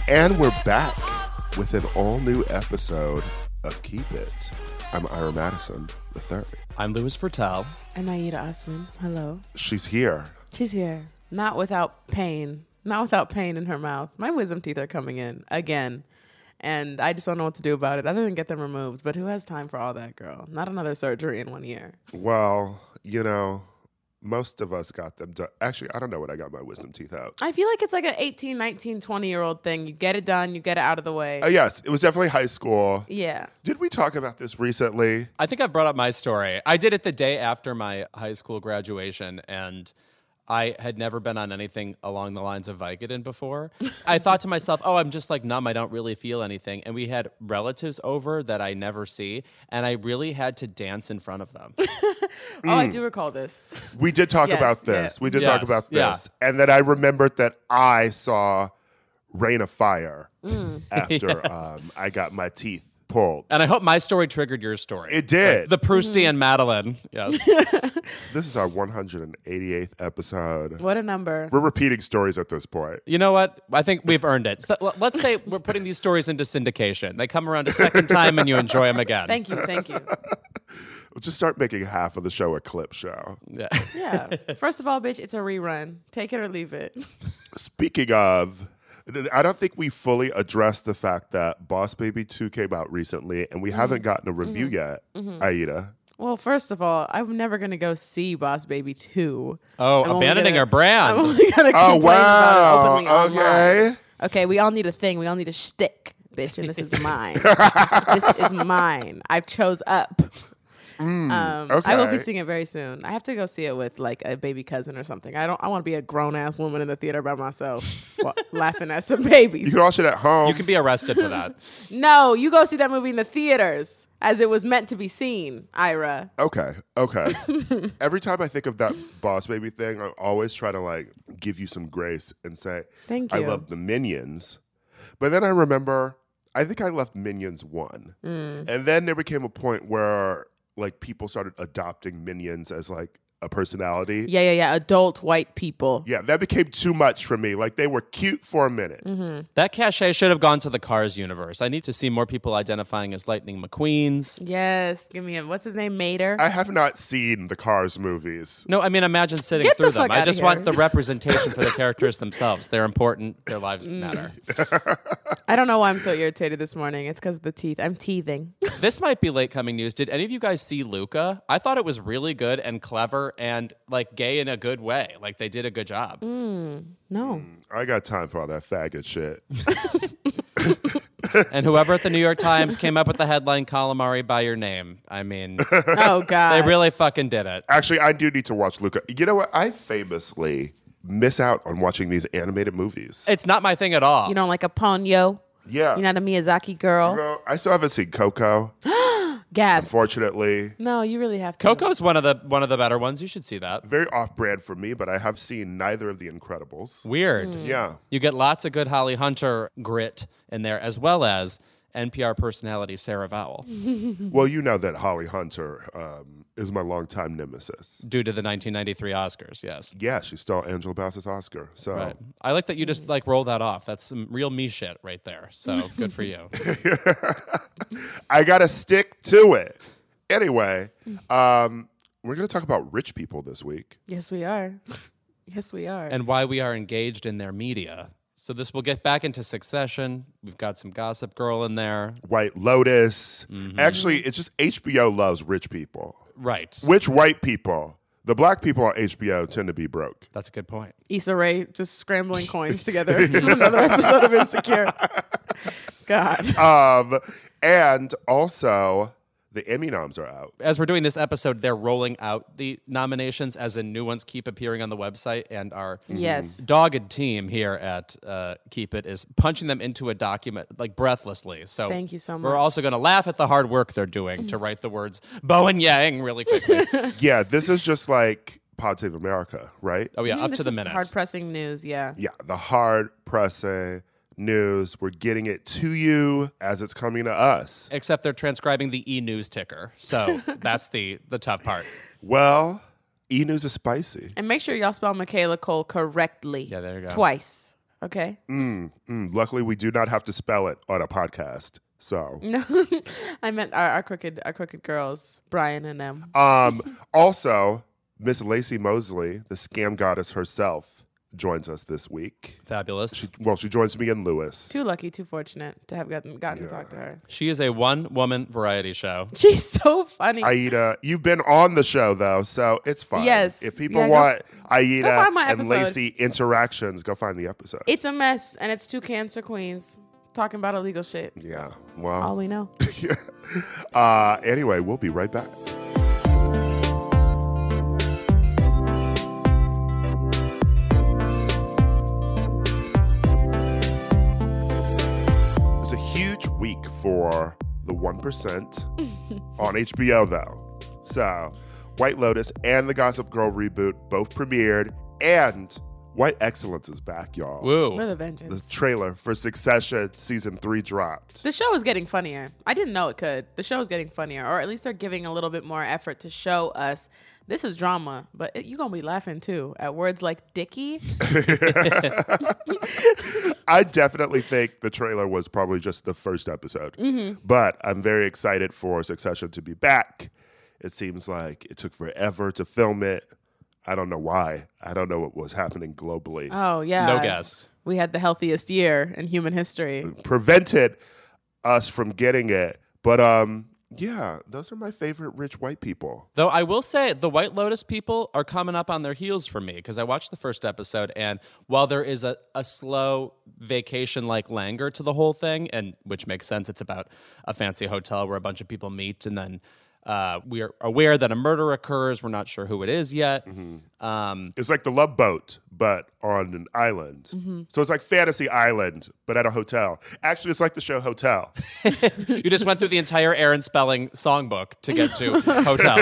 And we're back with an all-new episode of Keep It. I'm Ira Madison III. I'm Louis Fertel. I'm Aida Osman. Hello. She's here. She's here. Not without pain. Not without pain in her mouth. My wisdom teeth are coming in again. And I just don't know what to do about it other than get them removed. But who has time for all that, girl? Not another surgery in 1 year. Well, you know, most of us got them done. Actually, I don't know when I got my wisdom teeth out. I feel like it's like an 18, 19, 20-year-old thing. You get it done. You get it out of the way. Yes, it was definitely high school. Yeah. Did we talk about this recently? I think I've brought up my story. I did it the day after my high school graduation, and I had never been on anything along the lines of Vicodin before. I thought to myself, oh, I'm just like numb. I don't really feel anything. And we had relatives over that I never see, and I really had to dance in front of them. Oh, I do recall this. We did talk Yes, about this. yeah. We did Yes, talk about this. yeah. And then I remembered that I saw Rain of Fire after Yes. I got my teeth pulled. And I hope my story triggered your story. It did. The Proustian Madeline. Yes. This is our 188th episode. What a number. We're repeating stories at this point. You know what? I think we've earned it. So, let's say we're putting these stories into syndication. They come around a second time and you enjoy them again. Thank you. Thank you. We'll just start making half of the show a clip show. Yeah. Yeah. First of all, bitch, it's a rerun. Take it or leave it. Speaking of, I don't think we fully addressed the fact that Boss Baby 2 came out recently and we haven't gotten a review yet, Aida. Well, first of all, I'm never going to go see Boss Baby 2. Oh, I'm only abandoning gonna- our brand. I'm only going to Oh, complain wow. about it openly Okay. online. Okay, we all need a thing. We all need a shtick, bitch, and this is mine. This is mine. I chose up. I will be seeing it very soon. I have to go see it with like a baby cousin or something. I want to be a grown ass woman in the theater by myself, laughing at some babies. You can watch it at home. You can be arrested for that. No, you go see that movie in the theaters as it was meant to be seen, Ira. Okay. Every time I think of that Boss Baby thing, I always try to like give you some grace and say, Thank I you. love the Minions. But then I remember, I think I left Minions 1. And then there became a point where like people started adopting Minions as like a personality. Yeah. Adult white people. Yeah, that became too much for me. Like they were cute for a minute. That cachet should have gone to the Cars universe. I need to see more people identifying as Lightning McQueens. Yes, give me what's his name, Mater? I have not seen the Cars movies. No, I mean, imagine sitting Get the through them. fuck I outta just here. want the representation for the characters themselves. They're important. Their lives matter. I don't know why I'm so irritated this morning. It's because of the teeth. I'm teething. This might be late coming news. Did any of you guys see Luca? I thought it was really good and clever and like gay in a good way. Like they did a good job. No. I got time for all that faggot shit. And whoever at the New York Times came up with the headline "Calamari by Your Name," I mean, Oh God. they really fucking did it. Actually, I do need to watch Luca. You know what? I famously miss out on watching these animated movies. It's not my thing at all. You don't like a Ponyo? Yeah. You're not a Miyazaki girl? Girl, I still haven't seen Coco, Gasp. unfortunately. No, you really have to. Coco's one of the better ones. You should see that. Very off-brand for me, but I have seen neither of The Incredibles. Weird. Yeah. You get lots of good Holly Hunter grit in there, as well as NPR personality Sarah Vowell, Well, you know that Holly Hunter is my longtime nemesis. due to the 1993 Oscars. Yes. Yeah, she stole Angela Bassett's Oscar. So Right. I like that you just like roll that off. That's some real me shit right there. So good for you. I got to stick to it. Anyway, we're going to talk about rich people this week. Yes, we are. Yes, we are. And why we are engaged in their media. So this will get back into Succession. We've got some Gossip Girl in there. White Lotus. Actually, it's just HBO loves rich people. Right. Which white people? The black people on HBO tend to be broke. That's a good point. Issa Rae just scrambling coins together. Another episode of Insecure. God. And also, the Emmy noms are out. As we're doing this episode, they're rolling out the nominations as in new ones keep appearing on the website, and our Yes. dogged team here at Keep It is punching them into a document like breathlessly. So Thank you so We're much. also going to laugh at the hard work they're doing to write the words Bo and Yang really quickly. Yeah, this is just like Pod Save America, right? Oh yeah, up This to the is minute. Hard pressing news, yeah. Yeah, the hard pressing news. We're getting it to you as it's coming to us. Except they're transcribing the e-news ticker. So that's the tough part. Well, E-News is spicy. And make sure y'all spell Michaela Cole correctly. Yeah, there you go. Twice. Okay. Luckily, we do not have to spell it on a podcast. So, No, I meant our crooked girls, Brian and them. also, Miss Lacey Mosley, the scam goddess herself, joins us this week. Fabulous. She joins me and Lewis. Too lucky, too fortunate to have gotten to talk to her. She is a one-woman variety show. She's so funny. Aida, you've been on the show though, so it's fine. Yes. If people want Aida find my and episode. Lacey interactions, go find the episode. It's a mess, and it's two cancer queens talking about illegal shit. Yeah. Well. All we know. Anyway, we'll be right back. It's a huge week for the 1% on HBO, though. So, White Lotus and the Gossip Girl reboot both premiered, and White Excellence is back, y'all. Woo. With a The vengeance. trailer for Succession season 3 dropped. The show is getting funnier. I didn't know it could. The show is getting funnier, or at least they're giving a little bit more effort to show us this is drama, but you're going to be laughing too at words like Dickie. I definitely think the trailer was probably just the first episode, but I'm very excited for Succession to be back. It seems like it took forever to film it. I don't know why. I don't know what was happening globally. Oh, yeah. No guess. We had the healthiest year in human history. Prevented us from getting it. But yeah, those are my favorite rich white people. Though I will say the White Lotus people are coming up on their heels for me because I watched the first episode, and while there is a slow vacation-like languor to the whole thing, and which makes sense, it's about a fancy hotel where a bunch of people meet, and then we are aware that a murder occurs. We're not sure who it is yet. It's like the Love Boat, but on an island. So it's like Fantasy Island, but at a hotel. Actually, it's like the show Hotel. You just went through the entire Aaron Spelling songbook to get to Hotel.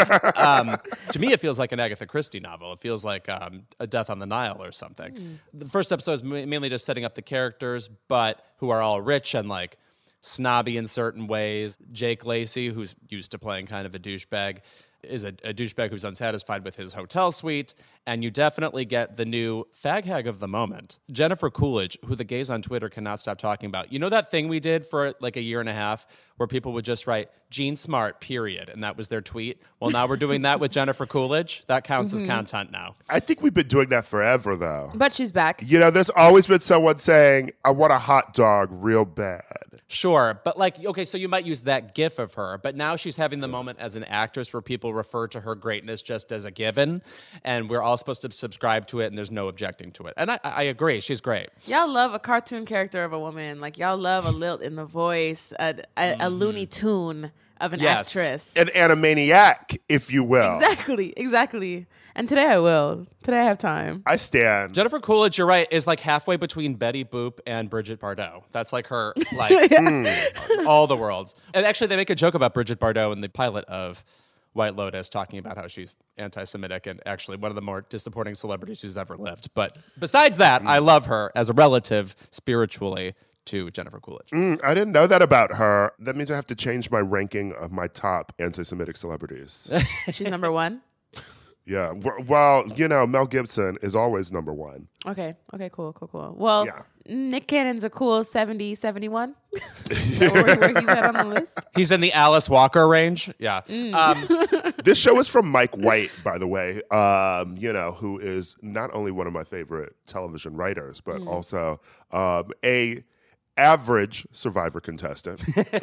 To me, it feels like an Agatha Christie novel. It feels like A Death on the Nile or something. The first episode is mainly just setting up the characters, but who are all rich and like snobby in certain ways. Jake Lacey, who's used to playing kind of a douchebag, is a douchebag who's unsatisfied with his hotel suite. And you definitely get the new fag hag of the moment, Jennifer Coolidge, who the gays on Twitter cannot stop talking about. You know that thing we did for like a year and a half where people would just write Jean Smart, period, and that was their tweet? Well, now we're doing that with Jennifer Coolidge. That counts as content now. I think we've been doing that forever, though. But she's back. You know, there's always been someone saying, I want a hot dog real bad. Sure, but like, okay, so you might use that gif of her, but now she's having the moment as an actress where people refer to her greatness just as a given, and we're all supposed to subscribe to it, and there's no objecting to it. And I agree, she's great. Y'all love a cartoon character of a woman. Like, y'all love a lilt in the voice, a Looney Tune of an Yes. actress. An animaniac, if you will. Exactly. And today I will. Today I have time. I stand. Jennifer Coolidge, you're right, is like halfway between Betty Boop and Bridget Bardot. That's like her, like, all the worlds. And actually, they make a joke about Bridget Bardot in the pilot of White Lotus, talking about how she's anti-Semitic and actually one of the more disappointing celebrities who's ever lived. But besides that, I love her as a relative spiritually to Jennifer Coolidge. I didn't know that about her. That means I have to change my ranking of my top anti-Semitic celebrities. She's number one. Yeah. Well, you know, Mel Gibson is always number one. Okay, cool. Well, Yeah. Nick Cannon's a cool 70, 71. Is that where he's at on the list? He's in the Alice Walker range. Yeah. This show is from Mike White, by the way, you know, who is not only one of my favorite television writers, but also a average Survivor contestant.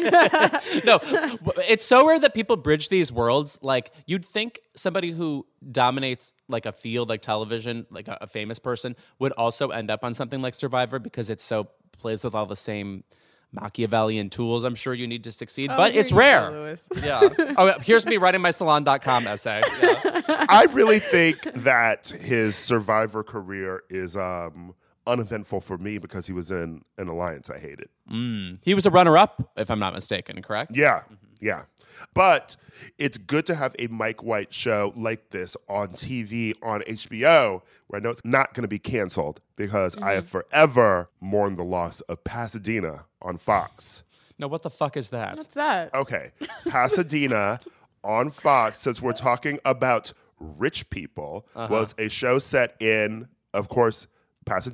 No, it's so rare that people bridge these worlds. Like, you'd think somebody who dominates like a field like television, like a famous person, would also end up on something like Survivor because it so plays with all the same Machiavellian tools I'm sure you need to succeed, but it's rare. Yeah. Oh, here's me writing my salon.com essay. Yeah. I really think that his Survivor career is uneventful for me because he was in an alliance I hated. He was a runner-up, if I'm not mistaken, correct? Yeah, yeah. But it's good to have a Mike White show like this on TV, on HBO, where I know it's not going to be canceled because I have forever mourned the loss of Pasadena on Fox. No, what the fuck is that? What's that? Okay, Pasadena on Fox, since we're talking about rich people, was a show set in, of course, Pasadena.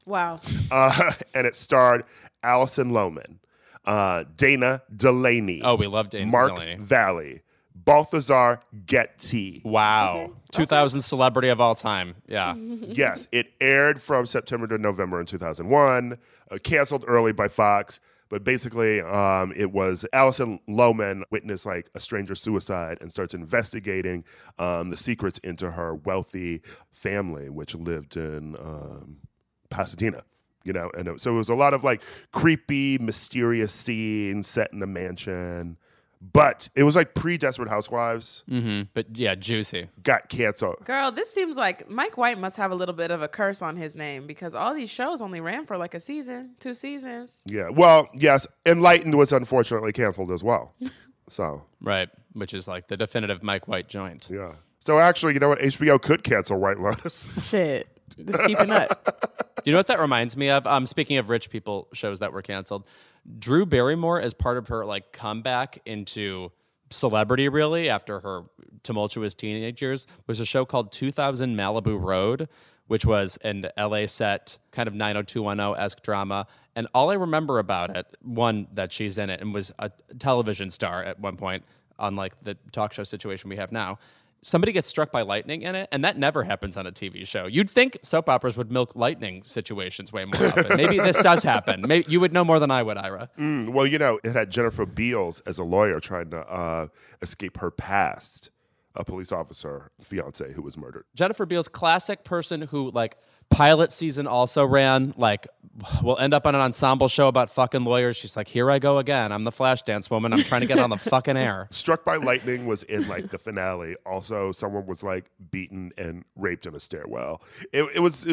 Wow. And it starred Alison Lohman, Dana Delaney. Oh, we love Dana Mark Delaney. Valley, Balthazar Getty. Wow. Okay. 2000 celebrity of all time. Yeah. Yes, it aired from September to November in 2001, canceled early by Fox. But basically, it was Alison Lohman witnessed like a stranger's suicide and starts investigating the secrets into her wealthy family, which lived in Pasadena. You know, and so it was a lot of like creepy, mysterious scenes set in a mansion. But it was like pre-Desperate Housewives. Mm-hmm. But yeah, juicy. Got canceled. Girl, this seems like Mike White must have a little bit of a curse on his name because all these shows only ran for like a season, 2 seasons. Yeah. Well, yes. Enlightened was unfortunately canceled as well. So. Right. Which is like the definitive Mike White joint. Yeah. So actually, you know what? HBO could cancel White Lotus. Shit. Just keeping up. You know what that reminds me of? Speaking of rich people shows that were canceled, Drew Barrymore, as part of her like comeback into celebrity, really after her tumultuous teenage years, was a show called 2000 Malibu Road, which was an LA set kind of 90210-esque drama. And all I remember about it, one, that she's in it and was a television star at one point, unlike the talk show situation we have now. Somebody gets struck by lightning in it, and that never happens on a TV show. You'd think soap operas would milk lightning situations way more often. Maybe this does happen. Maybe you would know more than I would, Ira. Well, you know, it had Jennifer Beals as a lawyer trying to escape her past, a police officer fiance who was murdered. Jennifer Beals, classic person who, like, pilot season also ran, like, we'll end up on an ensemble show about fucking lawyers. She's like, here I go again. I'm the Flashdance woman. I'm trying to get on the fucking air. Struck by Lightning was in like the finale. Also, someone was like beaten and raped in a stairwell. It was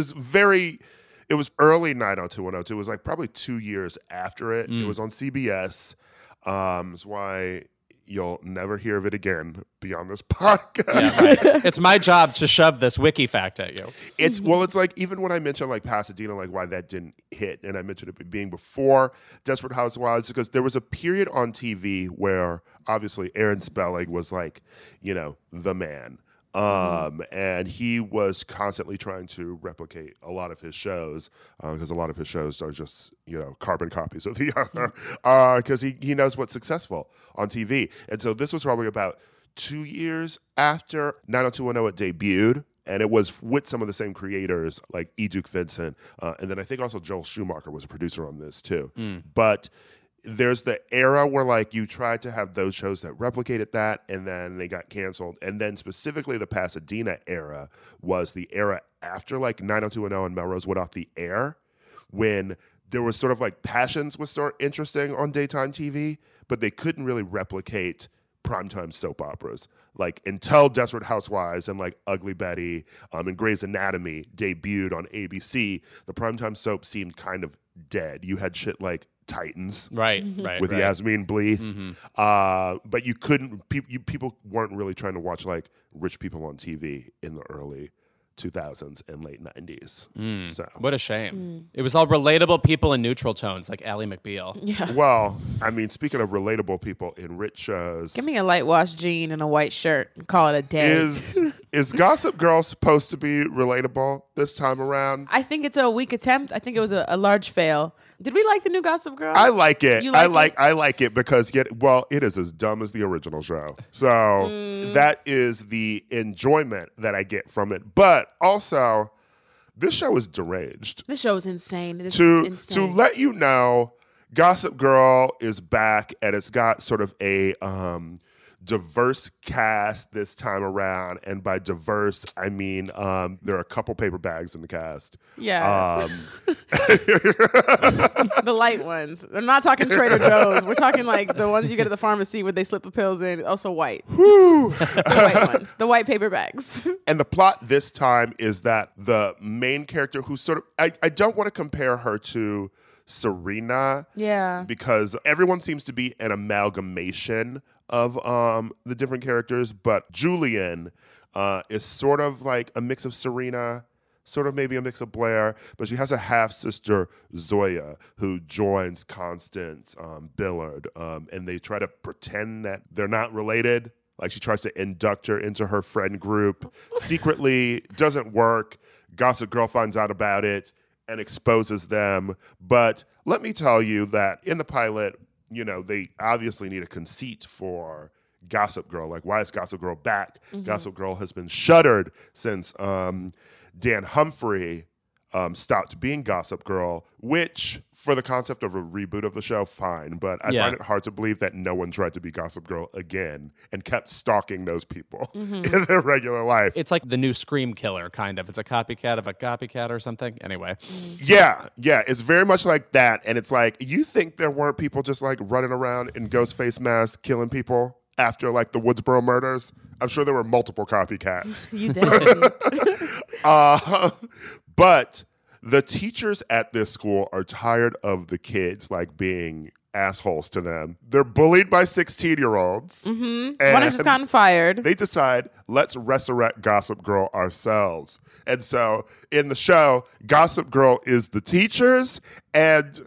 early 90210. It was like probably 2 years after it. It was on CBS. That's why you'll never hear of it again beyond this podcast. Yeah, right. It's my job to shove this wiki fact at you. It's like even when I mentioned like Pasadena, like why that didn't hit, and I mentioned it being before Desperate Housewives, because there was a period on TV where obviously Aaron Spelling was like, you know, the man. And he was constantly trying to replicate a lot of his shows because a lot of his shows are just, you know, carbon copies of the other because he knows what's successful on TV. And so this was probably about 2 years after 90210 it debuted. And it was with some of the same creators like E. Duke Vincent. And then I think also Joel Schumacher was a producer on this too. But there's the era where like you tried to have those shows that replicated that and then they got canceled. And then specifically the Pasadena era was the era after like 90210 and Melrose went off the air when there was sort of like Passions was sort of interesting on daytime TV, but they couldn't really replicate primetime soap operas. Like until Desperate Housewives and like Ugly Betty and Grey's Anatomy debuted on ABC, the primetime soap seemed kind of dead. You had shit like Titans, Right. with Yasmin Bleeth, but you couldn't. People weren't really trying to watch like rich people on TV in the early 2000s and late 90s. So What a shame. It was all relatable people in neutral tones, like Ally McBeal. Yeah. well, I mean, speaking of relatable people in rich shows, Give me a light wash jean and a white shirt and call it a day. is Gossip Girl supposed to be relatable this time around? I think it's a weak attempt. I think it was a large fail. Did we like the new Gossip Girl? I like it. You like I like it because it is as dumb as the original show. So that is the enjoyment that I get from it. But also, this show is deranged. This show is insane. This To is insane. to let you know, Gossip Girl is back and it's got sort of a diverse cast this time around, and by diverse I mean there are a couple paper bags in the cast. Yeah. The light ones. I'm not talking Trader Joe's. We're talking like the ones you get at the pharmacy where they slip the pills in. Also white. The white ones. The white paper bags. And the plot this time is that the main character, who's sort of I don't want to compare her to Serena, Yeah. because everyone seems to be an amalgamation of the different characters, but Julian is sort of like a mix of Serena, sort of maybe a mix of Blair, but she has a half-sister, Zoya, who joins Constance Billard, and they try to pretend that they're not related. Like she tries to induct her into her friend group secretly, doesn't work. Gossip Girl finds out about it, and exposes them. But let me tell you that in the pilot, you know, they obviously need a conceit for Gossip Girl. Like, why is Gossip Girl back? Gossip Girl has been shuttered since Dan Humphrey stopped being Gossip Girl, which for the concept of a reboot of the show, fine. But I find it hard to believe that no one tried to be Gossip Girl again and kept stalking those people in their regular life. It's like the new Scream Killer, kind of. It's a copycat of a copycat or something. Anyway. Yeah. It's very much like that. And it's like, you think there weren't people just like running around in ghost face masks killing people after like the Woodsboro murders? I'm sure there were multiple copycats. You did. But the teachers at this school are tired of the kids like being assholes to them. They're bullied by 16-year-olds. One has just gotten fired. They decide, let's resurrect Gossip Girl ourselves. And so in the show, Gossip Girl is the teachers and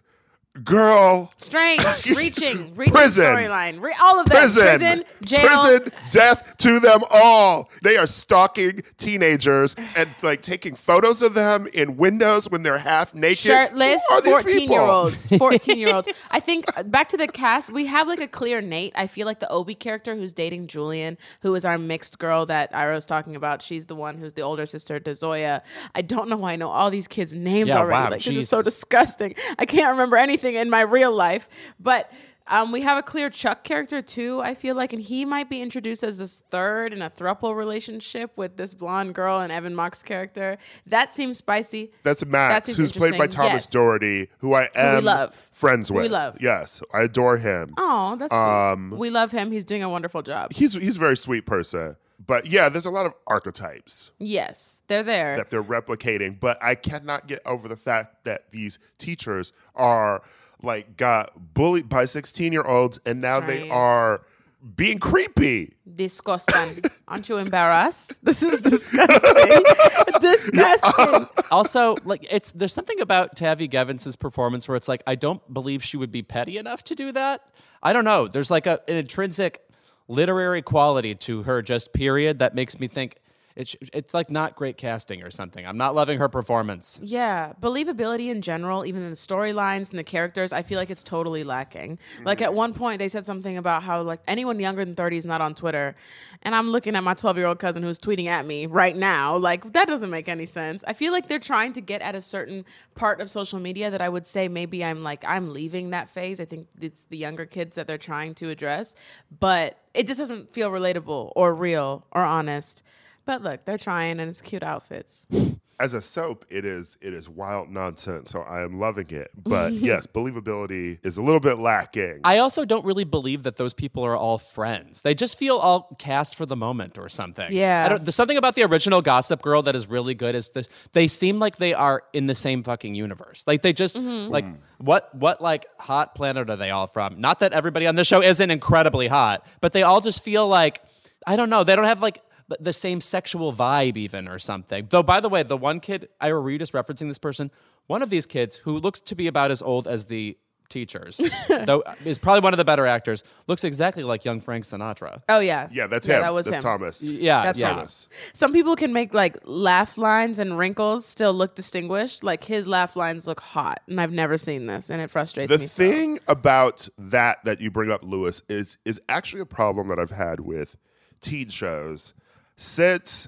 girl. Strange, reaching Prison. storyline. All of them. Prison, jail. Death to them all. They are stalking teenagers and like taking photos of them in windows when they're half naked. Shirtless, Who are these people? 14-year-olds. 14-year-olds. I think back to the cast, we have like a clear Nate. I feel like the Obi character who's dating Julian, who is our mixed girl that Ira was talking about. She's the one who's the older sister to Zoya. I don't know why I know all these kids' names already. Wow, like, this is so disgusting. I can't remember anything in my real life. But we have a clear Chuck character too, I feel like, and he might be introduced as this third in a throuple relationship with this blonde girl and Evan Mock's character. That seems spicy. That's Max, who's played by Thomas Doherty, who I am friends with. We love. Yes, I adore him. Oh, that's sweet. We love him. He's doing a wonderful job. He's a very sweet person. But yeah, there's a lot of archetypes. Yes, they're there. That they're replicating. But I cannot get over the fact that these teachers are like got bullied by 16-year-olds and now they are being creepy. Disgusting. Aren't you embarrassed? This is disgusting. Disgusting. Also, like there's something about Tavi Gevins' performance where it's like, I don't believe she would be petty enough to do that. I don't know. There's like an intrinsic literary quality to her, just period, that makes me think it's like not great casting or something. I'm not loving her performance. Yeah, believability in general, even in the storylines and the characters, I feel like it's totally lacking. Like at one point they said something about how like anyone younger than 30 is not on Twitter, and I'm looking at my 12-year-old cousin who's tweeting at me right now. Like, that doesn't make any sense. I feel like they're trying to get at a certain part of social media that I would say maybe I'm leaving that phase. I think it's the younger kids that they're trying to address, but it just doesn't feel relatable or real or honest. But look, they're trying, and it's cute outfits. As a soap, it is wild nonsense, so I am loving it. But yes, believability is a little bit lacking. I also don't really believe that those people are all friends. They just feel all cast for the moment or something. Yeah. There's something about the original Gossip Girl that is really good. Is this, they seem like they are in the same fucking universe. Like they just like what like hot planet are they all from? Not that everybody on this show isn't incredibly hot, but they all just feel like, I don't know. They don't have like the same sexual vibe even or something. Though, by the way, the one kid, were you just referencing this person? One of these kids who looks to be about as old as the teachers, though is probably one of the better actors, looks exactly like young Frank Sinatra. Oh, yeah. Yeah, that's him. That was that's him. Thomas. Yeah, That's Thomas. Some people can make like laugh lines and wrinkles still look distinguished. Like his laugh lines look hot, and I've never seen this, and it frustrates me. The thing about that you bring up, Lewis, is actually a problem that I've had with teen shows since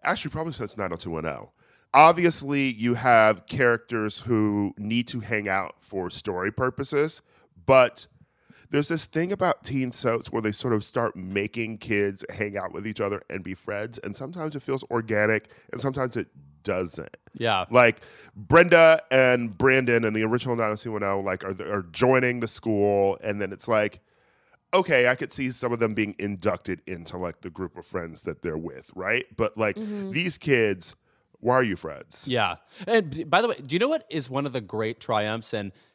90210. Obviously, you have characters who need to hang out for story purposes, but there's this thing about teen soaps where they sort of start making kids hang out with each other and be friends, and sometimes it feels organic, and sometimes it doesn't. Yeah. Like Brenda and Brandon in the original 90210 like are joining the school, and then it's like, okay, I could see some of them being inducted into like the group of friends that they're with, right? But like these kids, why are you friends? Yeah. And by the way, do you know what is one of the great triumphs in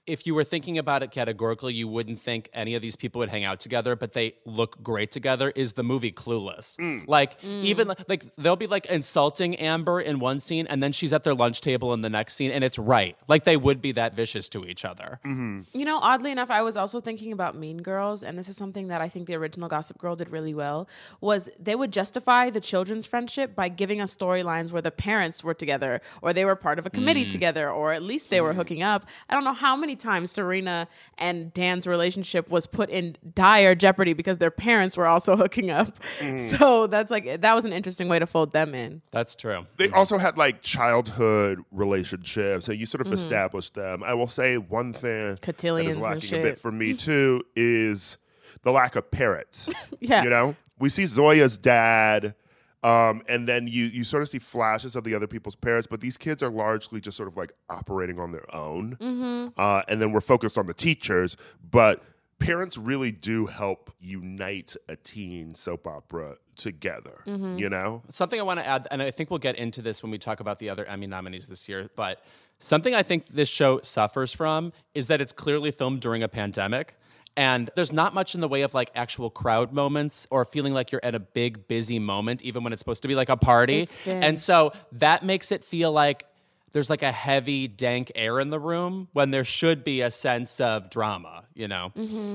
if you were thinking about it categorically, you wouldn't think any of these people would hang out together, but they look great together, is the movie Clueless. Even like they'll be like insulting Amber in one scene, and then she's at their lunch table in the next scene, and it's right. Like they would be that vicious to each other. You know, oddly enough, I was also thinking about Mean Girls, and this is something that I think the original Gossip Girl did really well, was they would justify the children's friendship by giving us storylines where the parents were together, or they were part of a committee together, or at least they were hooking up. I don't know how many times Serena and Dan's relationship was put in dire jeopardy because their parents were also hooking up. So that was an interesting way to fold them in. That's true. They also had like childhood relationships, and you sort of established them. I will say one thing that is lacking a bit for me too is the lack of parents. Yeah. You know, we see Zoya's dad. And then you sort of see flashes of the other people's parents, but these kids are largely just sort of like operating on their own. And then we're focused on the teachers, but parents really do help unite a teen soap opera together, you know? Something I want to add, and I think we'll get into this when we talk about the other Emmy nominees this year, but something I think this show suffers from is that it's clearly filmed during a pandemic. And there's not much in the way of like actual crowd moments or feeling like you're at a big, busy moment, even when it's supposed to be like a party. And so that makes it feel like there's like a heavy, dank air in the room when there should be a sense of drama, you know?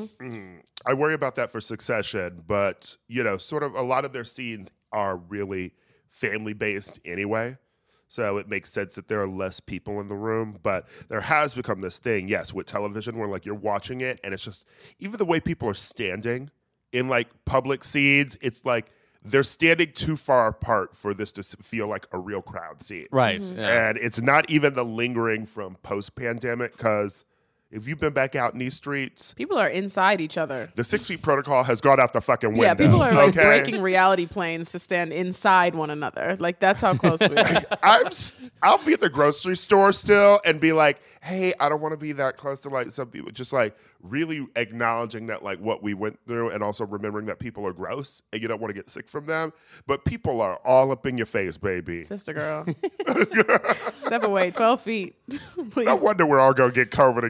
I worry about that for Succession, but, you know, sort of a lot of their scenes are really family-based anyway. So it makes sense that there are less people in the room, but there has become this thing, yes, with television where like you're watching it and it's just, even the way people are standing in like public scenes, it's like they're standing too far apart for this to feel like a real crowd scene. Right. Yeah. And it's not even the lingering from post-pandemic, because if you've been back out in these streets, people are inside each other. The 6 feet protocol has gone out the fucking window. Yeah, people are like breaking reality planes to stand inside one another. Like that's how close we are. I'll be at the grocery store still and be like, hey, I don't want to be that close to like some people. Just like really acknowledging that like what we went through, and also remembering that people are gross and you don't want to get sick from them. But people are all up in your face, baby. Sister girl. Step away, 12 feet. Please. No wonder we're all going to get COVID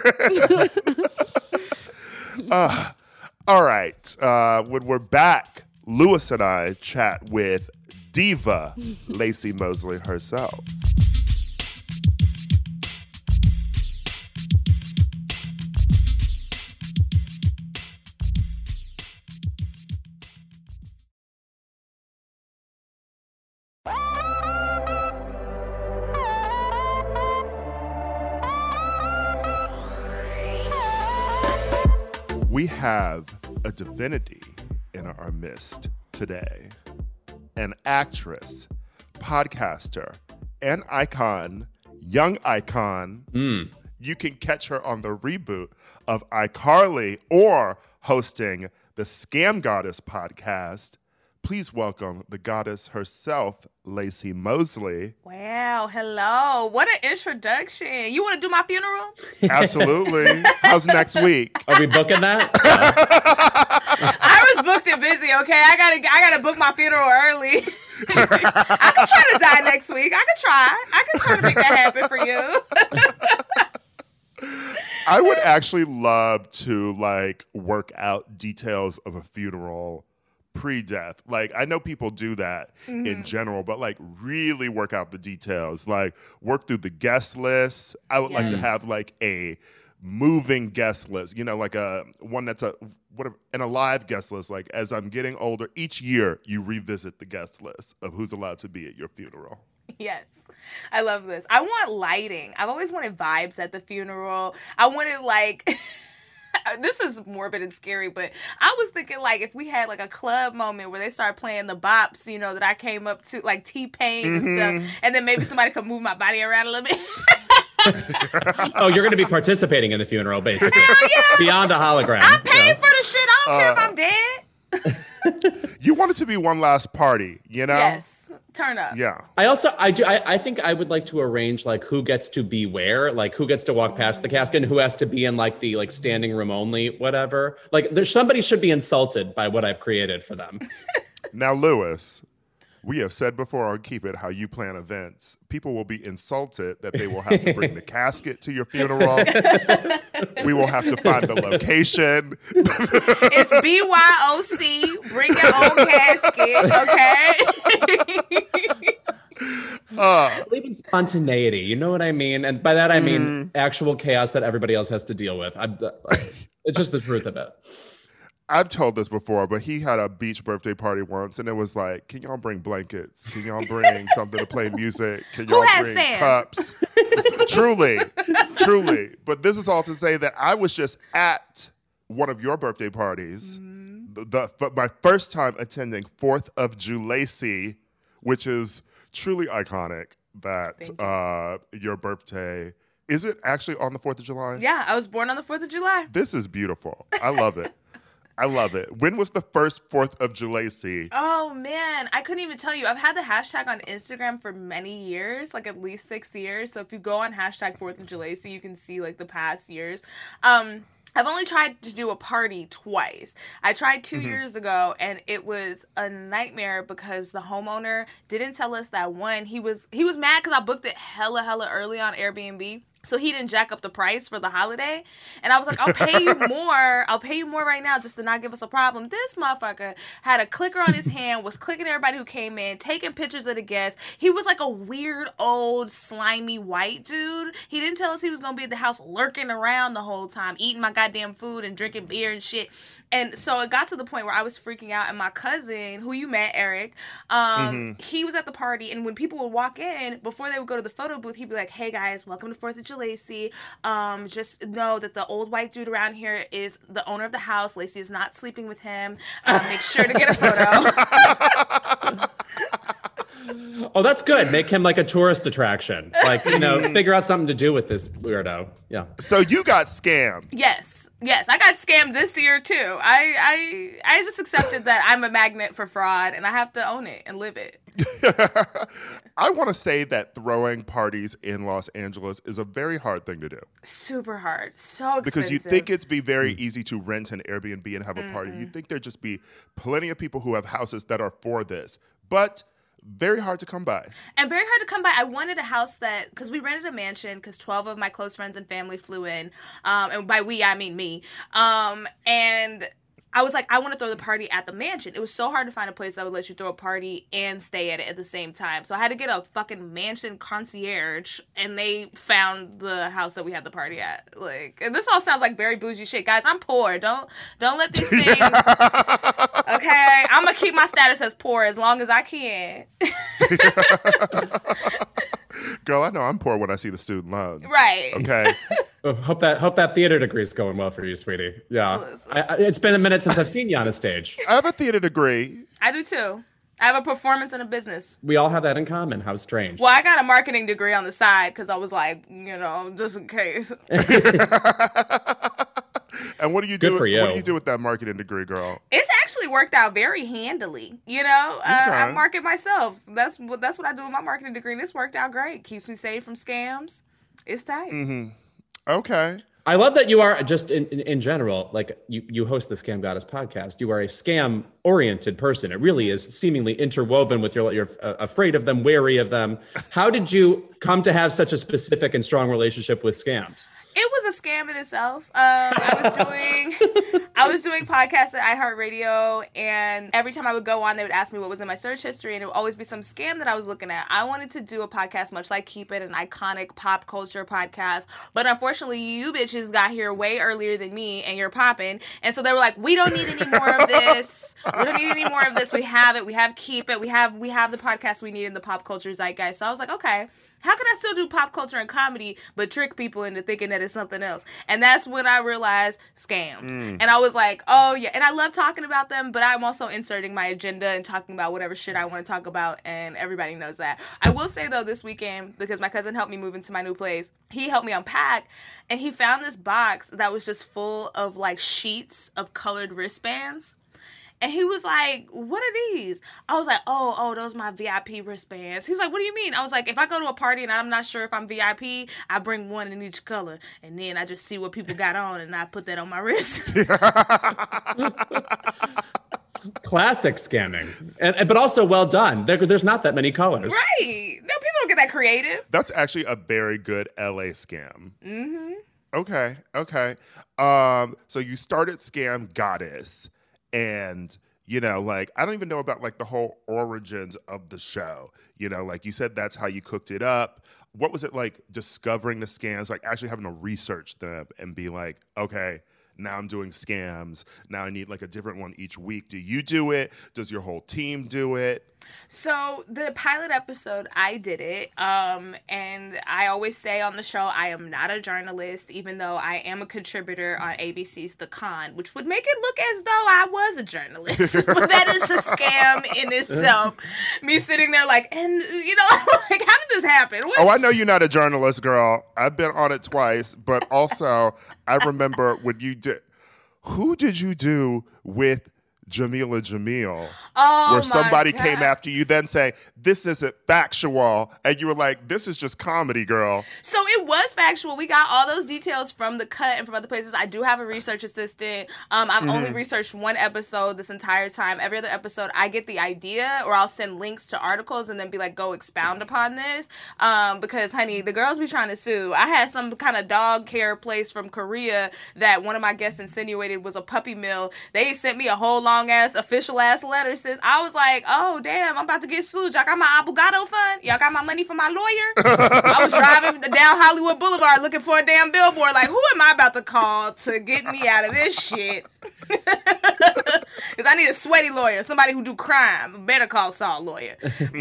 again. All right. When we're back, Lewis and I chat with diva Laci Mosley herself. We have a divinity in our midst today, an actress, podcaster, and icon, young icon. You can catch her on the reboot of iCarly or hosting the Scam Goddess podcast. Please welcome the goddess herself, Laci Mosley. Wow, hello. What an introduction. You want to do my funeral? Absolutely. How's next week? Are we booking that? I was booked and busy, okay? I gotta book my funeral early. I could try to die next week. I could try to make that happen for you. I would actually love to like work out details of a funeral pre-death. Like, I know people do that in general, but like really work out the details, like work through the guest list. I would like to have like a moving guest list, you know, like a one that's an alive guest list. Like, as I'm getting older, each year you revisit the guest list of who's allowed to be at your funeral. Yes. I love this. I want lighting. I've always wanted vibes at the funeral. I wanted like this is morbid and scary, but I was thinking like if we had like a club moment where they start playing the bops, you know, that I came up to, like T-Pain and stuff, and then maybe somebody could move my body around a little bit. Oh, you're going to be participating in the funeral, basically. Hell yeah. Beyond a hologram. I'm paying for the shit. I don't care if I'm dead. You want it to be one last party, you know? Yes. Turn up. Yeah. I think I would like to arrange like who gets to be where, like who gets to walk past the casket and who has to be in like the like standing room only, whatever. Like somebody should be insulted by what I've created for them. Now, Lewis, We have said before on Keep It how you plan events. People will be insulted that they will have to bring the casket to your funeral. We will have to find the location. It's BYOC. Bring your own casket, okay? I believe in spontaneity. You know what I mean? And by that, I mean actual chaos that everybody else has to deal with. It's just the truth of it. I've told this before, but he had a beach birthday party once, and it was like, can y'all bring blankets? Can y'all bring something to play music? Can y'all bring cups? Truly. But this is all to say that I was just at one of your birthday parties, my first time attending 4th of July, which is truly iconic that your birthday, is it actually on the 4th of July? Yeah, I was born on the 4th of July. This is beautiful. I love it. I love it. When was the first 4th of July? Oh, man. I couldn't even tell you. I've had the hashtag on Instagram for many years, like at least 6 years. So if you go on hashtag 4th of July, you can see like the past years. I've only tried to do a party twice. I tried 2 years ago, and it was a nightmare because the homeowner didn't tell us that he was mad because I booked it hella early on Airbnb. So he didn't jack up the price for the holiday. And I was like, I'll pay you more. I'll pay you more right now just to not give us a problem. This motherfucker had a clicker on his hand, was clicking everybody who came in, taking pictures of the guests. He was like a weird, old, slimy white dude. He didn't tell us he was going to be at the house lurking around the whole time, eating my goddamn food and drinking beer and shit. And so it got to the point where I was freaking out, and my cousin, who you met, Eric, he was at the party, and when people would walk in, before they would go to the photo booth, he'd be like, hey guys, welcome to 4th of July. Just know that the old white dude around here is the owner of the house. Lacey is not sleeping with him. Make sure to get a photo. Oh, that's good. Make him like a tourist attraction. Like, figure out something to do with this weirdo. Yeah. So you got scammed. Yes, I got scammed this year too. I just accepted that I'm a magnet for fraud, and I have to own it and live it. I want to say that throwing parties in Los Angeles is a very hard thing to do. Super hard. So expensive. Because you think it'd be very easy to rent an Airbnb and have a party. You think there'd just be plenty of people who have houses that are for this. But very hard to come by. And very hard to come by. I wanted a house because we rented a mansion because 12 of my close friends and family flew in. And by we, I mean me. And I was like, I want to throw the party at the mansion. It was so hard to find a place that would let you throw a party and stay at it at the same time. So I had to get a fucking mansion concierge, and they found the house that we had the party at. Like, and this all sounds like very bougie shit. Guys, I'm poor. Don't let these things. Okay? I'm going to keep my status as poor as long as I can. Girl, I know I'm poor when I see the student loans. Right. Okay. Hope that theater degree is going well for you, sweetie. Yeah. It's been a minute since I've seen you on a stage. I have a theater degree. I do too. I have a performance and a business. We all have that in common. How strange. Well, I got a marketing degree on the side because I was like, just in case. And what do you do? Good for you. What do you do with that marketing degree, girl? It's actually worked out very handily. Okay. I market myself. That's what I do with my marketing degree, and it's worked out great. Keeps me safe from scams. It's tight. Mm-hmm. Okay. I love that you are just in general, like you host the Scam Goddess podcast. You are a scam oriented person. It really is seemingly interwoven with you're afraid of them, wary of them. How did you come to have such a specific and strong relationship with scams? It was a scam in itself. I was doing podcasts at iHeartRadio, and every time I would go on, they would ask me what was in my search history, and it would always be some scam that I was looking at. I wanted to do a podcast much like Keep It, an iconic pop culture podcast, but unfortunately, you bitches got here way earlier than me, and you're popping, and so they were like, we don't need any more of this. We don't need any more of this. We have it. We have Keep It. We have the podcast we need in the pop culture zeitgeist. So I was like, okay. How can I still do pop culture and comedy but trick people into thinking that it's something else? And that's when I realized scams. And I was like, oh, yeah. And I love talking about them, but I'm also inserting my agenda and talking about whatever shit I want to talk about, and everybody knows that. I will say, though, this weekend, because my cousin helped me move into my new place, he helped me unpack, and he found this box that was just full of, like, sheets of colored wristbands. And he was like, what are these? I was like, oh, those are my VIP wristbands. He's like, what do you mean? I was like, if I go to a party and I'm not sure if I'm VIP, I bring one in each color. And then I just see what people got on, and I put that on my wrist. Classic scamming, but also well done. There's not that many colors. Right. No, people don't get that creative. That's actually a very good LA scam. Mm-hmm. Okay. So you started Scam Goddess, and like I don't even know about like the whole origins of the show. Like you said, that's how you cooked it up. What was it like discovering the scams, like actually having to research them and be like, okay, now I'm doing scams. Now I need like a different one each week. Do you do it? Does your whole team do it? So the pilot episode, I did it. And I always say on the show, I am not a journalist, even though I am a contributor on ABC's The Con, which would make it look as though I was a journalist. But that is a scam in itself. Me sitting there like, and like, how did this happen? Oh, I know you're not a journalist, girl. I've been on it twice, but also I remember when you did. Who did you do with Jamila Jamil? Oh, where somebody God. came after you then saying, this isn't factual. And you were like, this is just comedy, girl. So it was factual. We got all those details from The Cut and from other places. I do have a research assistant. I've only researched one episode this entire time. Every other episode, I get the idea or I'll send links to articles and then be like, go expound upon this. Because, honey, the girls be trying to sue. I had some kind of dog care place from Korea that one of my guests insinuated was a puppy mill. They sent me a whole long-ass, official-ass letter, sis. I was like, oh, damn, I'm about to get sued. Y'all got my Abogado fund? Y'all got my money for my lawyer? I was driving down Hollywood Boulevard looking for a damn billboard. Like, who am I about to call to get me out of this shit? Because I need a sweaty lawyer, somebody who do crime. Better call Saul lawyer.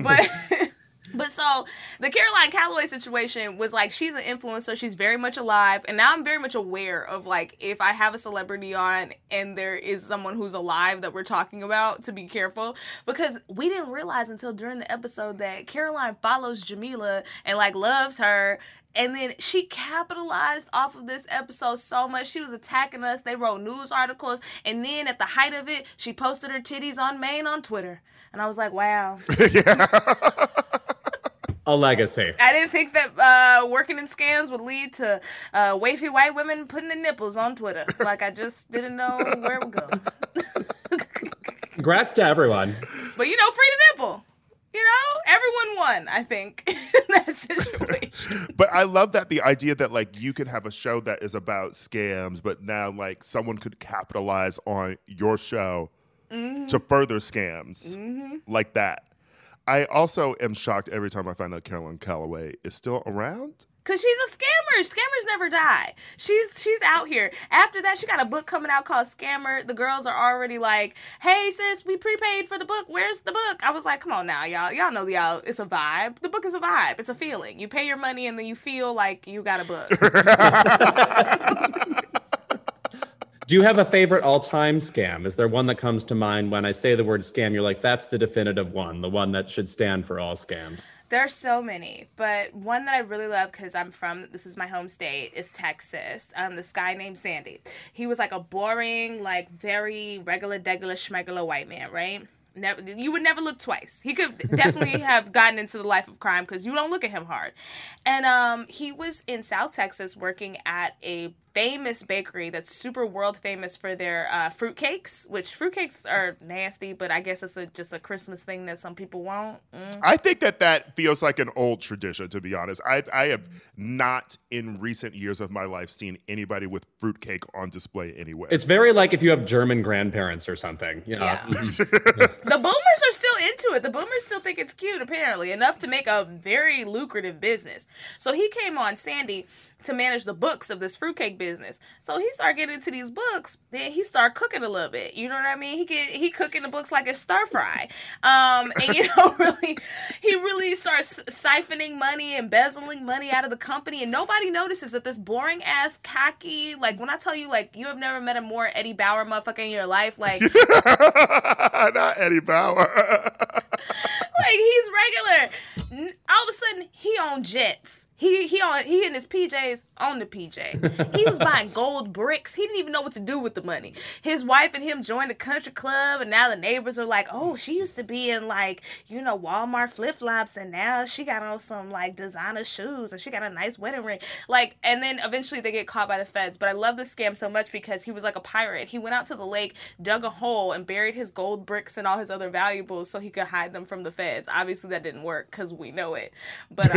But so the Caroline Calloway situation was like, she's an influencer. She's very much alive. And now I'm very much aware of like, if I have a celebrity on and there is someone who's alive that we're talking about, to be careful. Because we didn't realize until during the episode that Caroline follows Jamila and like loves her. And then she capitalized off of this episode so much. She was attacking us. They wrote news articles. And then at the height of it, she posted her titties on Maine on Twitter. And I was like, wow. A legacy. I didn't think that working in scams would lead to wafy white women putting their nipples on Twitter. Like, I just didn't know where it would go. Congrats to everyone. But, free to nipple. Everyone won, I think, in that situation. But I love that the idea that, like, you could have a show that is about scams, but now, like, someone could capitalize on your show to further scams like that. I also am shocked every time I find out Caroline Calloway is still around. Because she's a scammer. Scammers never die. She's out here. After that, she got a book coming out called Scammer. The girls are already like, hey, sis, we prepaid for the book. Where's the book? I was like, come on now, y'all. Y'all know it's a vibe. The book is a vibe. It's a feeling. You pay your money and then you feel like you got a book. Do you have a favorite all-time scam? Is there one that comes to mind when I say the word scam, you're like, that's the definitive one, the one that should stand for all scams? There's so many, but one that I really love because this is my home state, is Texas. This guy named Sandy. He was like a boring, like very regular, degular, schmegular white man, right? You would never look twice. He could definitely have gotten into the life of crime because you don't look at him hard. And he was in South Texas working at a famous bakery that's super world famous for their fruitcakes, which fruitcakes are nasty, but I guess it's just a Christmas thing that some people want. I think that feels like an old tradition, to be honest. I have not in recent years of my life seen anybody with fruitcake on display anywhere. It's very like if you have German grandparents or something. Yeah. The boomers are still into it. The boomers still think it's cute, apparently, enough to make a very lucrative business. So he came on, Sandy, to manage the books of this fruitcake business. So he started getting into these books. Then he started cooking a little bit. You know what I mean? He cooking the books like it's stir fry. And he really starts siphoning money, embezzling money out of the company, and nobody notices that this boring ass cocky, like when I tell you, like you have never met a more Eddie Bauer motherfucker in your life, like not Eddie Bauer. like he's regular. All of a sudden he on jets. He in his PJs on the PJ. He was buying gold bricks. He didn't even know what to do with the money. His wife and him joined a country club, and now the neighbors are like, oh, she used to be in like, Walmart flip-flops, and now she got on some like designer shoes, and she got a nice wedding ring. Like, and then eventually they get caught by the feds. But I love this scam so much because he was like a pirate. He went out to the lake, dug a hole, and buried his gold bricks and all his other valuables so he could hide them from the feds. Obviously that didn't work because we know it. But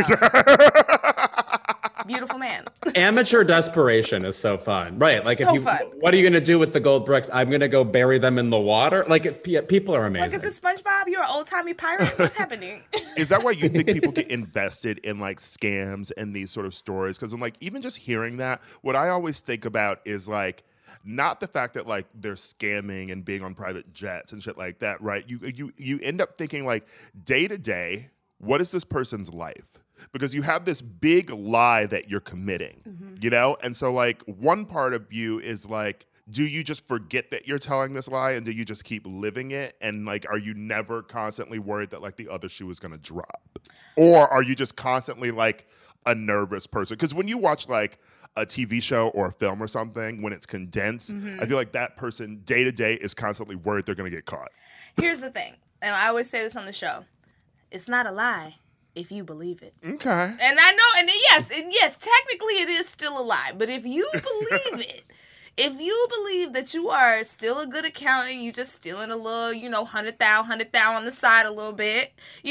beautiful man. Amateur desperation is so fun, right? Like, so fun. What are you gonna do with the gold bricks? I'm gonna go bury them in the water. Like, people are amazing. Like, is it SpongeBob? You're an old timey pirate. What's happening? Is that why you think people get invested in like scams and these sort of stories? Because I'm like, even just hearing that, what I always think about is like, not the fact that like they're scamming and being on private jets and shit like that, right? You end up thinking like, day to day, what is this person's life? Because you have this big lie that you're committing, And so like one part of you is like, do you just forget that you're telling this lie and do you just keep living it? And like, are you never constantly worried that like the other shoe is going to drop? Or are you just constantly like a nervous person? Because when you watch like a TV show or a film or something, when it's condensed, I feel like that person day to day is constantly worried they're going to get caught. Here's the thing. And I always say this on the show. It's not a lie if you believe it. Okay. And I know, and yes, technically it is still a lie. But if you believe it, if you believe that you are still a good accountant, you just stealing a little, 100 thou on the side a little bit,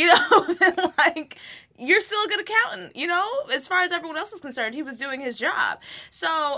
then like, you're still a good accountant, as far as everyone else is concerned, he was doing his job. So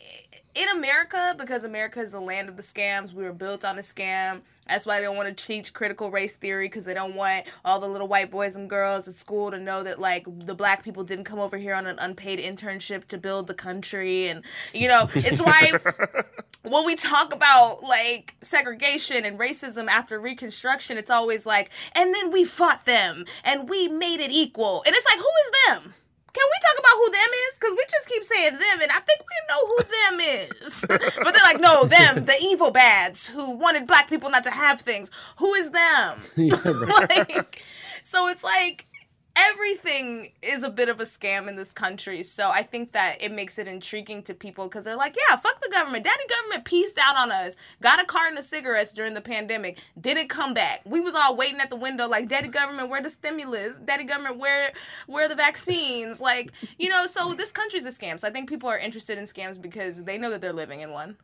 in America, because America is the land of the scams, we were built on a scam. That's why they don't want to teach critical race theory, because they don't want all the little white boys and girls at school to know that, like, the black people didn't come over here on an unpaid internship to build the country. And, it's why when we talk about, like, segregation and racism after Reconstruction, it's always like, and then we fought them, and we made it equal. And it's like, who is them? Can we talk about who them is? Because we just keep saying them, and I think we know who them is. But they're like, no, them, the evil bads who wanted black people not to have things. Who is them? Yeah, right. So it's like, everything is a bit of a scam in this country. So I think that it makes it intriguing to people because they're like, yeah, fuck the government. Daddy government pieced out on us. Got a carton of cigarettes during the pandemic. Didn't come back. We was all waiting at the window like, daddy government, where the stimulus? Daddy government, where are the vaccines? Like, so this country's a scam. So I think people are interested in scams because they know that they're living in one.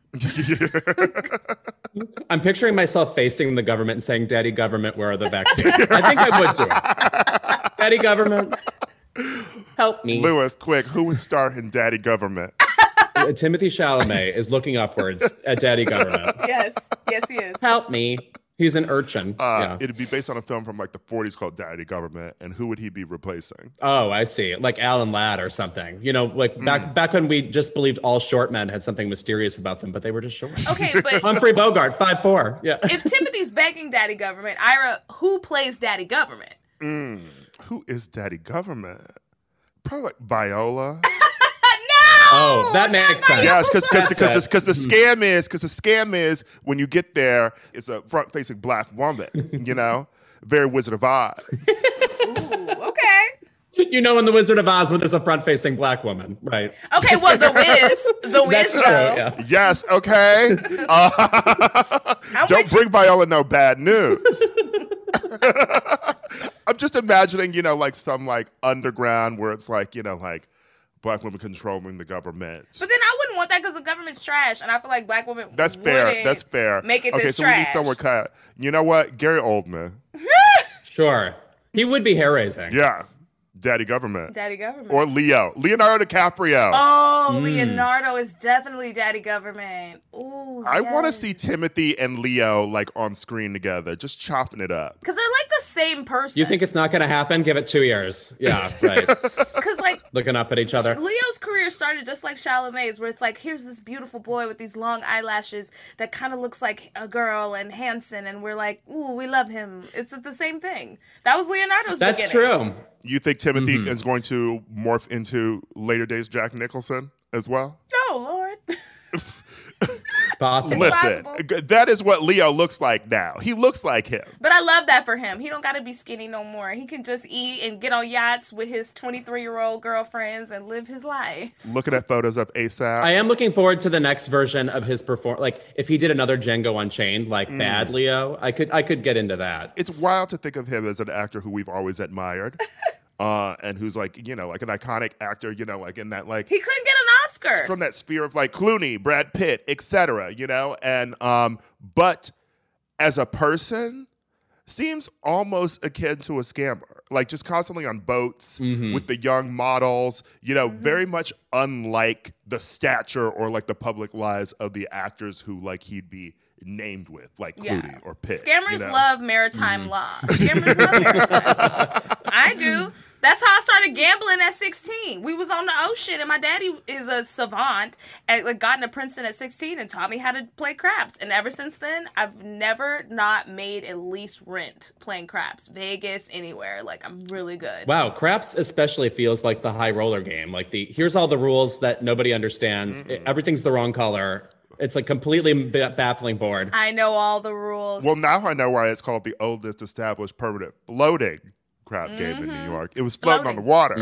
I'm picturing myself facing the government and saying, daddy government, where are the vaccines? I think I would do it. Daddy government, help me. Lewis, quick, who would star in Daddy Government? Timothy Chalamet is looking upwards at Daddy Government. Yes, he is. Help me. He's an urchin. Yeah. It'd be based on a film from like the 40s called Daddy Government, and who would he be replacing? Oh, I see. Like Alan Ladd or something. Like back when we just believed all short men had something mysterious about them, but they were just short. Okay, but Humphrey Bogart, 5'4". Yeah. If Timothy's begging Daddy Government, Ira, who plays Daddy Government? Who is Daddy Government? Probably like Viola. Oh, that makes sense. Yes, because the scam is when you get there, it's a front-facing black woman. Very Wizard of Oz. Ooh, okay. In The Wizard of Oz when there's a front-facing black woman, right? Okay, well, the Wiz, though. Yeah. Yes, okay. Don't bring Viola no bad news. I'm just imagining, like some like underground where it's like, like black women controlling the government. But then I wouldn't want that because the government's trash, and I feel like black women. That's fair. Make it okay, this so trash. we need someone kind of, you know what? Gary Oldman. Sure, he would be hair raising. Yeah. Daddy Government. Daddy Government. Or Leonardo DiCaprio. Oh, Leonardo is definitely Daddy Government. Ooh, I want to see Timothy and Leo like on screen together, just chopping it up. Because they're like the same person. You think it's not going to happen? Give it 2 years. Yeah, right. Because like looking up at each other. Leo's career started just like Chalamet's, where it's like, here's this beautiful boy with these long eyelashes that kind of looks like a girl and handsome, and we're like, ooh, we love him. It's the same thing. That was Leonardo's beginning. That's true. You think Timothy is going to morph into later days Jack Nicholson as well? Oh, Lord. possible. Listen, that is what Leo looks like now. He looks like him. But I love that for him. He don't got to be skinny no more. He can just eat and get on yachts with his 23-year-old girlfriends and live his life. Looking at photos of ASAP. I am looking forward to the next version of his perform. Like if he did another Django Unchained, like Bad Leo, I could get into that. It's wild to think of him as an actor who we've always admired. And who's like, you know, like an iconic actor, you know, like in that, like he couldn't get an Oscar from that sphere of like Clooney, Brad Pitt, etc. You know, and but as a person, seems almost akin to a scammer, like just constantly on boats with the young models. You know, very much unlike the stature or like the public lives of the actors who like he'd be named with, like Clooney or Pitt. Scammers you know? love maritime law. Scammers love maritime law. I do. That's how I started gambling at 16. We was on the ocean, and my daddy is a savant and like got into Princeton at 16 and taught me how to play craps. And ever since then, I've never not made at least rent playing craps. Vegas, anywhere. Like, I'm really good. Wow, craps especially feels like the high roller game. Like here's all the rules that nobody understands. Everything's the wrong color. It's like completely baffling board. I know all the rules. Well, now I know why it's called the oldest established permanent floating crap game in New York. It was floating on the water.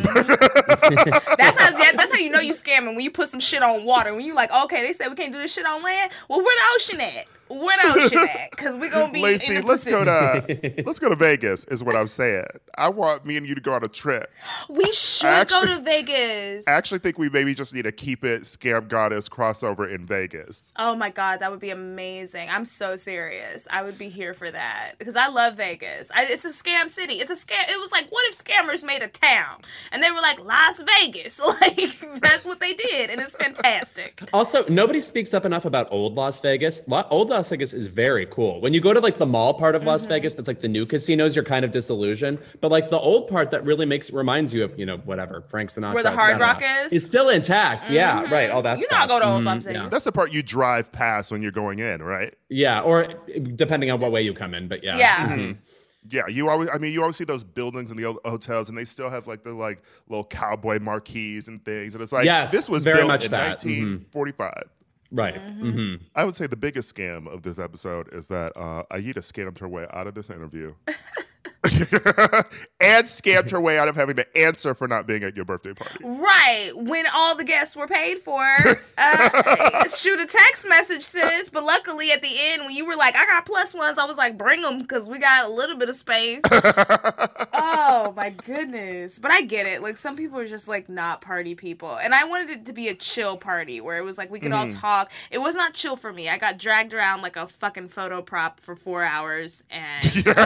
That's how you know you scamming, when you put some shit on water. When you like, okay, they said we can't do this shit on land. Well, where the ocean at? Where the ocean at? Because we're gonna be Lacey, in the let's Pacific. go to Vegas. Is what I'm saying. I want me and you to go on a trip. We should go to Vegas. I actually think we maybe just need to keep it Scam Goddess crossover in Vegas. Oh my God, that would be amazing. I'm so serious. I would be here for that because I love Vegas. It's a scam city. It's a scam. It was like, what if scammers made a town? And they were like, Las Vegas. Like, that's what they did. And it's fantastic. Also, nobody speaks up enough about old Las Vegas. Old Las Vegas is very cool. When you go to like the mall part of Las Vegas, that's like the new casinos, you're kind of disillusioned. But like the old part that really reminds you of, you know, whatever, Frank Sinatra. Where the Hard Rock is? It's still intact. Yeah, right. All that You stuff. know I go to old Las Vegas. Yeah. That's the part you drive past when you're going in, right? Yeah, or depending on what way you come in, but yeah. Yeah. Yeah, you always see those buildings in the old hotels, and they still have like the like little cowboy marquees and things, and it's like, Yes, this was very built much in that. 1945. Right. I would say the biggest scam of this episode is that Aida scammed her way out of this interview. And scammed her way out of having to answer for not being at your birthday party. Right. When all the guests were paid for. Shoot a text message, sis. But luckily at the end, when you were like, I got plus ones, I was like, bring them because we got a little bit of space. Oh, my goodness. But I get it. Like, some people are just like not party people. And I wanted it to be a chill party where it was like we could all talk. It was not chill for me. I got dragged around like a fucking photo prop for 4 hours. And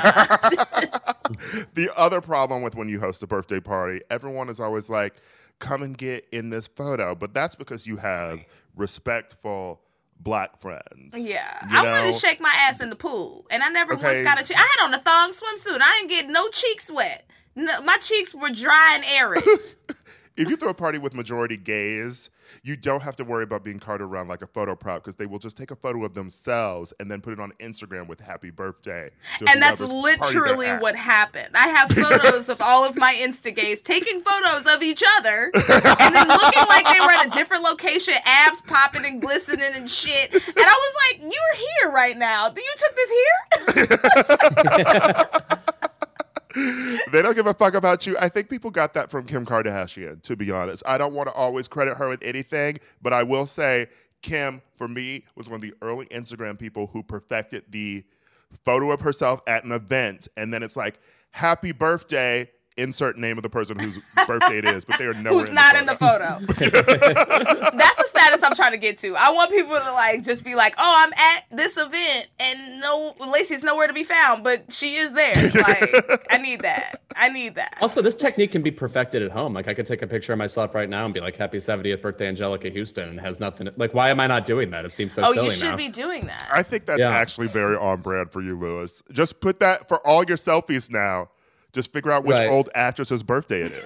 the other problem with when you host a birthday party, everyone is always like, come and get in this photo. But that's because you have respectful Black friends. Yeah. You I wanted know? to shake my ass in the pool. And I never Okay. once got a cheek. I had on a thong swimsuit. I didn't get no cheeks wet. No, my cheeks were dry and airy. If you throw a party with majority gays, you don't have to worry about being carted around like a photo prop because they will just take a photo of themselves and then put it on Instagram with happy birthday. to And that's whoever's party they're literally at. what happened. I have photos of all of my Insta gays taking photos of each other and then looking like they were at a different location, abs popping and glistening and shit. And I was like, you're here right now. You took this here? They don't give a fuck about you. I think people got that from Kim Kardashian, to be honest. I don't want to always credit her with anything, but I will say Kim, for me, was one of the early Instagram people who perfected the photo of herself at an event, and then it's like, happy birthday, insert name of the person whose birthday it is, but they are nowhere Who's not in the photo. That's the status I'm trying to get to. I want people to like just be like, oh, I'm at this event and no, Lacey's nowhere to be found, but she is there. Like, I need that. I need that. Also, this technique can be perfected at home. Like, I could take a picture of myself right now and be like, happy 70th birthday, Angelica Houston, and it has nothing. Like, why am I not doing that? It seems so silly now. You should be doing that. I think that's Yeah. actually very on brand for you, Lewis. Just put that for all your selfies now. Just figure out which Right. old actress's birthday it is.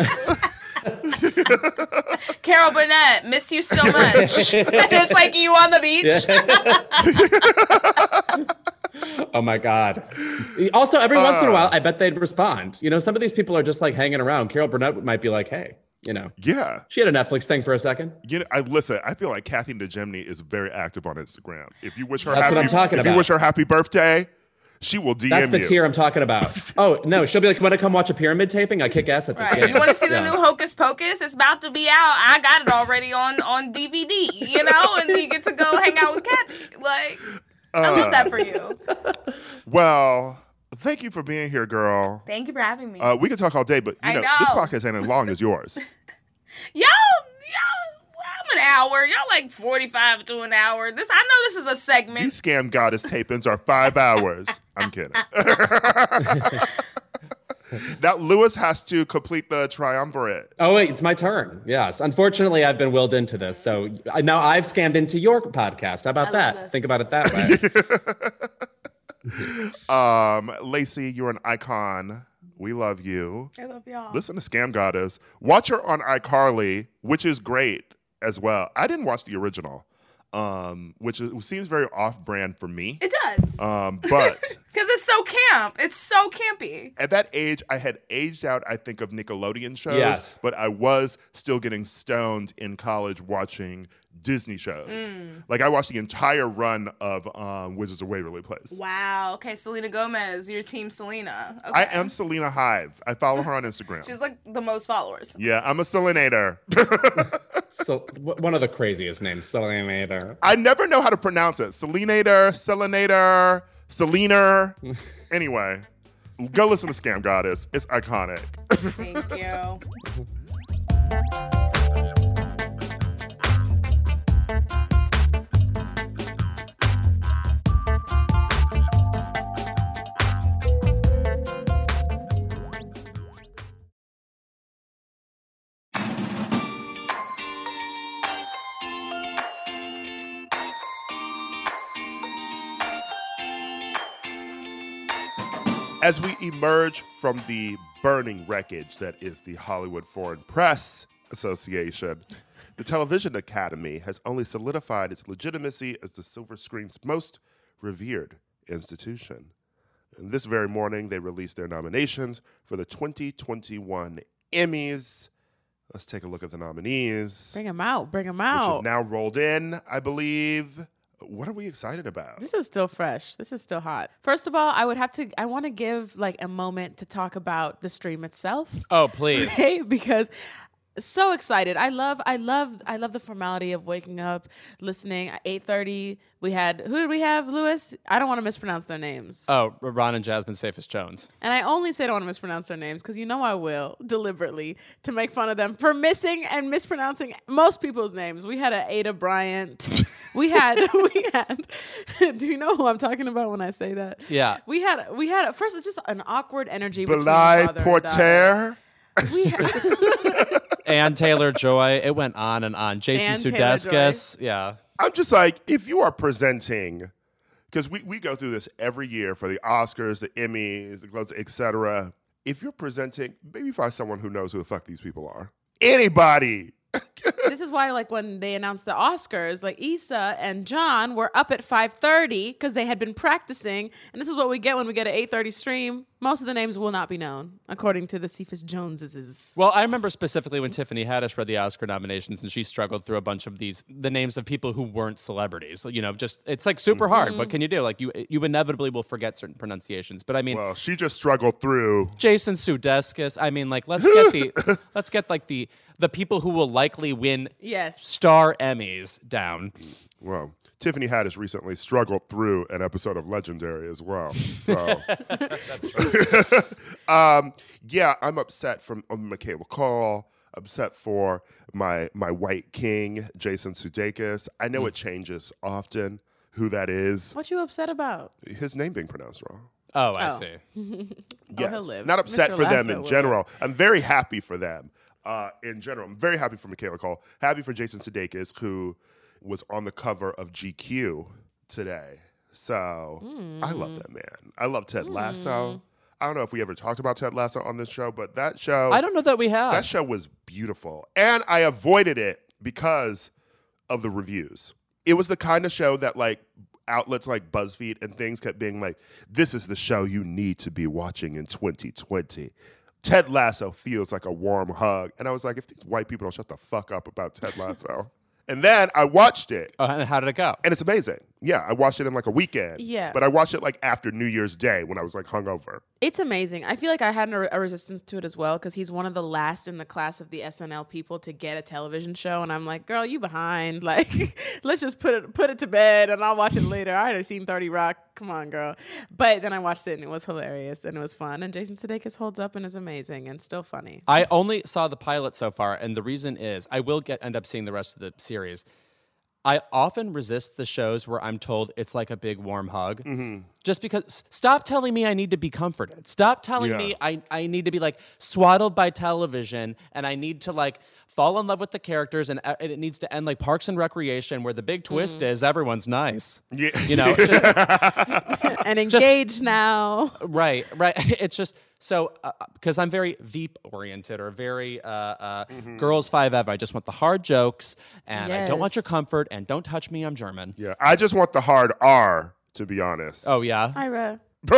Carol Burnett, miss you so much. It's like you on the beach. Oh my God. Also, every once in a while, I bet they'd respond. You know, some of these people are just like hanging around. Carol Burnett might be like, hey. You know, Yeah. she had a Netflix thing for a second. You know, I feel like Kathy DeGemini is very active on Instagram. If you wish her That's happy, what I'm talking if you about. wish her happy birthday, she will DM That's the you. tier I'm talking about. Oh, no, she'll be like, want to come watch a pyramid taping? I kick ass at this Right. game. You want to see the Yeah. new Hocus Pocus? It's about to be out. I got it already on DVD, you know, and you get to go hang out with Kathy. Like, I love that for you. Well, thank you for being here, girl. Thank you for having me. We can talk all day, but you I know, know. this podcast ain't as long as yours. Y'all, I'm an hour. Y'all like 45 to an hour. I know this is a segment. These Scam Goddess tapings are 5 hours. I'm kidding. Now, Lewis has to complete the triumvirate. Oh, wait, it's my turn. Yes. Unfortunately, I've been willed into this. So now I've scammed into your podcast. How about I that? love this. Think about it that way. Lacey, you're an icon. We love you. I love y'all. Listen to Scam Goddess. Watch her on iCarly, which is great as well. I didn't watch the original, seems very off-brand for me. It does. But Because it's so camp. It's so campy. at that age, I had aged out, I think, of Nickelodeon shows. Yes. But I was still getting stoned in college watching Disney shows. Like, I watched the entire run of Wizards of Waverly Place. Wow. Okay, Selena Gomez. You're Team Selena. Okay. I am Selena Hive. I follow her on Instagram. She's like the most followers. Yeah, I'm a Selenator. So one of the craziest names, Selenator. I never know how to pronounce it. Selenator, Selenator, Selena. Anyway, go listen to Scam Goddess. It's iconic. Thank you. As we emerge from the burning wreckage that is the Hollywood Foreign Press Association, the Television Academy has only solidified its legitimacy as the silver screen's most revered institution. And this very morning, they released their nominations for the 2021 Emmys. Let's take a look at the nominees, Bring them out. Bring them which have out. now rolled in, I believe. What are we excited about? This is still fresh. This is still hot. First of all, I want to give like a moment to talk about the stream itself. Oh, please. Okay? Because so excited. I love the formality of waking up, listening at 8:30. Who did we have, Lewis? I don't want to mispronounce their names. Oh, Ron and Jasmine Safis Jones. And I only say I don't want to mispronounce their names because you know I will, deliberately, to make fun of them for missing and mispronouncing most people's names. We had Ada Bryant. We had do you know who I'm talking about when I say that? Yeah. We had first it's just an awkward energy between Belay father and daughter. Porter. We had Ann Taylor-Joy. It went on and on. Jason Ann Taylor-Joy. Sudeikis. Yeah. I'm just like, if you are presenting, because we go through this every year for the Oscars, the Emmys, the Globes, etc. If you're presenting, maybe find someone who knows who the fuck these people are. Anybody. This is why, like, when they announced the Oscars, like, Issa and John were up at 5:30 because they had been practicing. And this is what we get when we get an 8:30 stream. Most of the names will not be known, according to the Cephas Joneses. Well, I remember specifically when Tiffany Haddish read the Oscar nominations and she struggled through a bunch of the names of people who weren't celebrities. You know, just it's like super hard. What can you do? Like you inevitably will forget certain pronunciations. But I mean, Well, she just struggled through. Jason Sudeikis. I mean, like let's get like the people who will likely win Yes. star Emmys down. Well, Tiffany Haddish recently struggled through an episode of Legendary as well. So, That's true. yeah, I'm upset from Michaela Cole. Upset for my white king, Jason Sudeikis. I know it changes often who that is. What you upset about? His name being pronounced wrong. Oh, I Oh. see. Yes. he'll live. Not upset Mr. for them Lasso in will general. I'm very happy for them in general. I'm very happy for Michaela Cole. Happy for Jason Sudeikis, who was on the cover of GQ today. So I love that man. I love Ted Lasso. I don't know if we ever talked about Ted Lasso on this show, but that show, I don't know that we have. that show was beautiful. And I avoided it because of the reviews. It was the kind of show that like outlets like BuzzFeed and things kept being like, this is the show you need to be watching in 2020. Ted Lasso feels like a warm hug. And I was like, if these white people don't shut the fuck up about Ted Lasso. And then I watched it. Oh, and how did it go? And it's amazing. Yeah, I watched it in like a weekend. Yeah. But I watched it like after New Year's Day when I was like hungover. It's amazing. I feel like I had a resistance to it as well because he's one of the last in the class of the SNL people to get a television show, and I'm like, girl, you behind. Like, let's just put it to bed, and I'll watch it later. I already seen 30 Rock. Come on, girl. But then I watched it, and it was hilarious, and it was fun. And Jason Sudeikis holds up and is amazing and still funny. I only saw the pilot so far, and the reason is I will end up seeing the rest of the series. I often resist the shows where I'm told it's like a big warm hug. Just because, stop telling me I need to be comforted. Stop telling me I need to be like swaddled by television and I need to like fall in love with the characters and it needs to end like Parks and Recreation where the big twist is everyone's nice. Yeah. You know, just, And engaged now. right. It's just so because I'm very Veep oriented or very Girls 5 Eva. I just want the hard jokes and I don't want your comfort and don't touch me. I'm German. Yeah, I just want the hard R, to be honest. Oh yeah. Ira.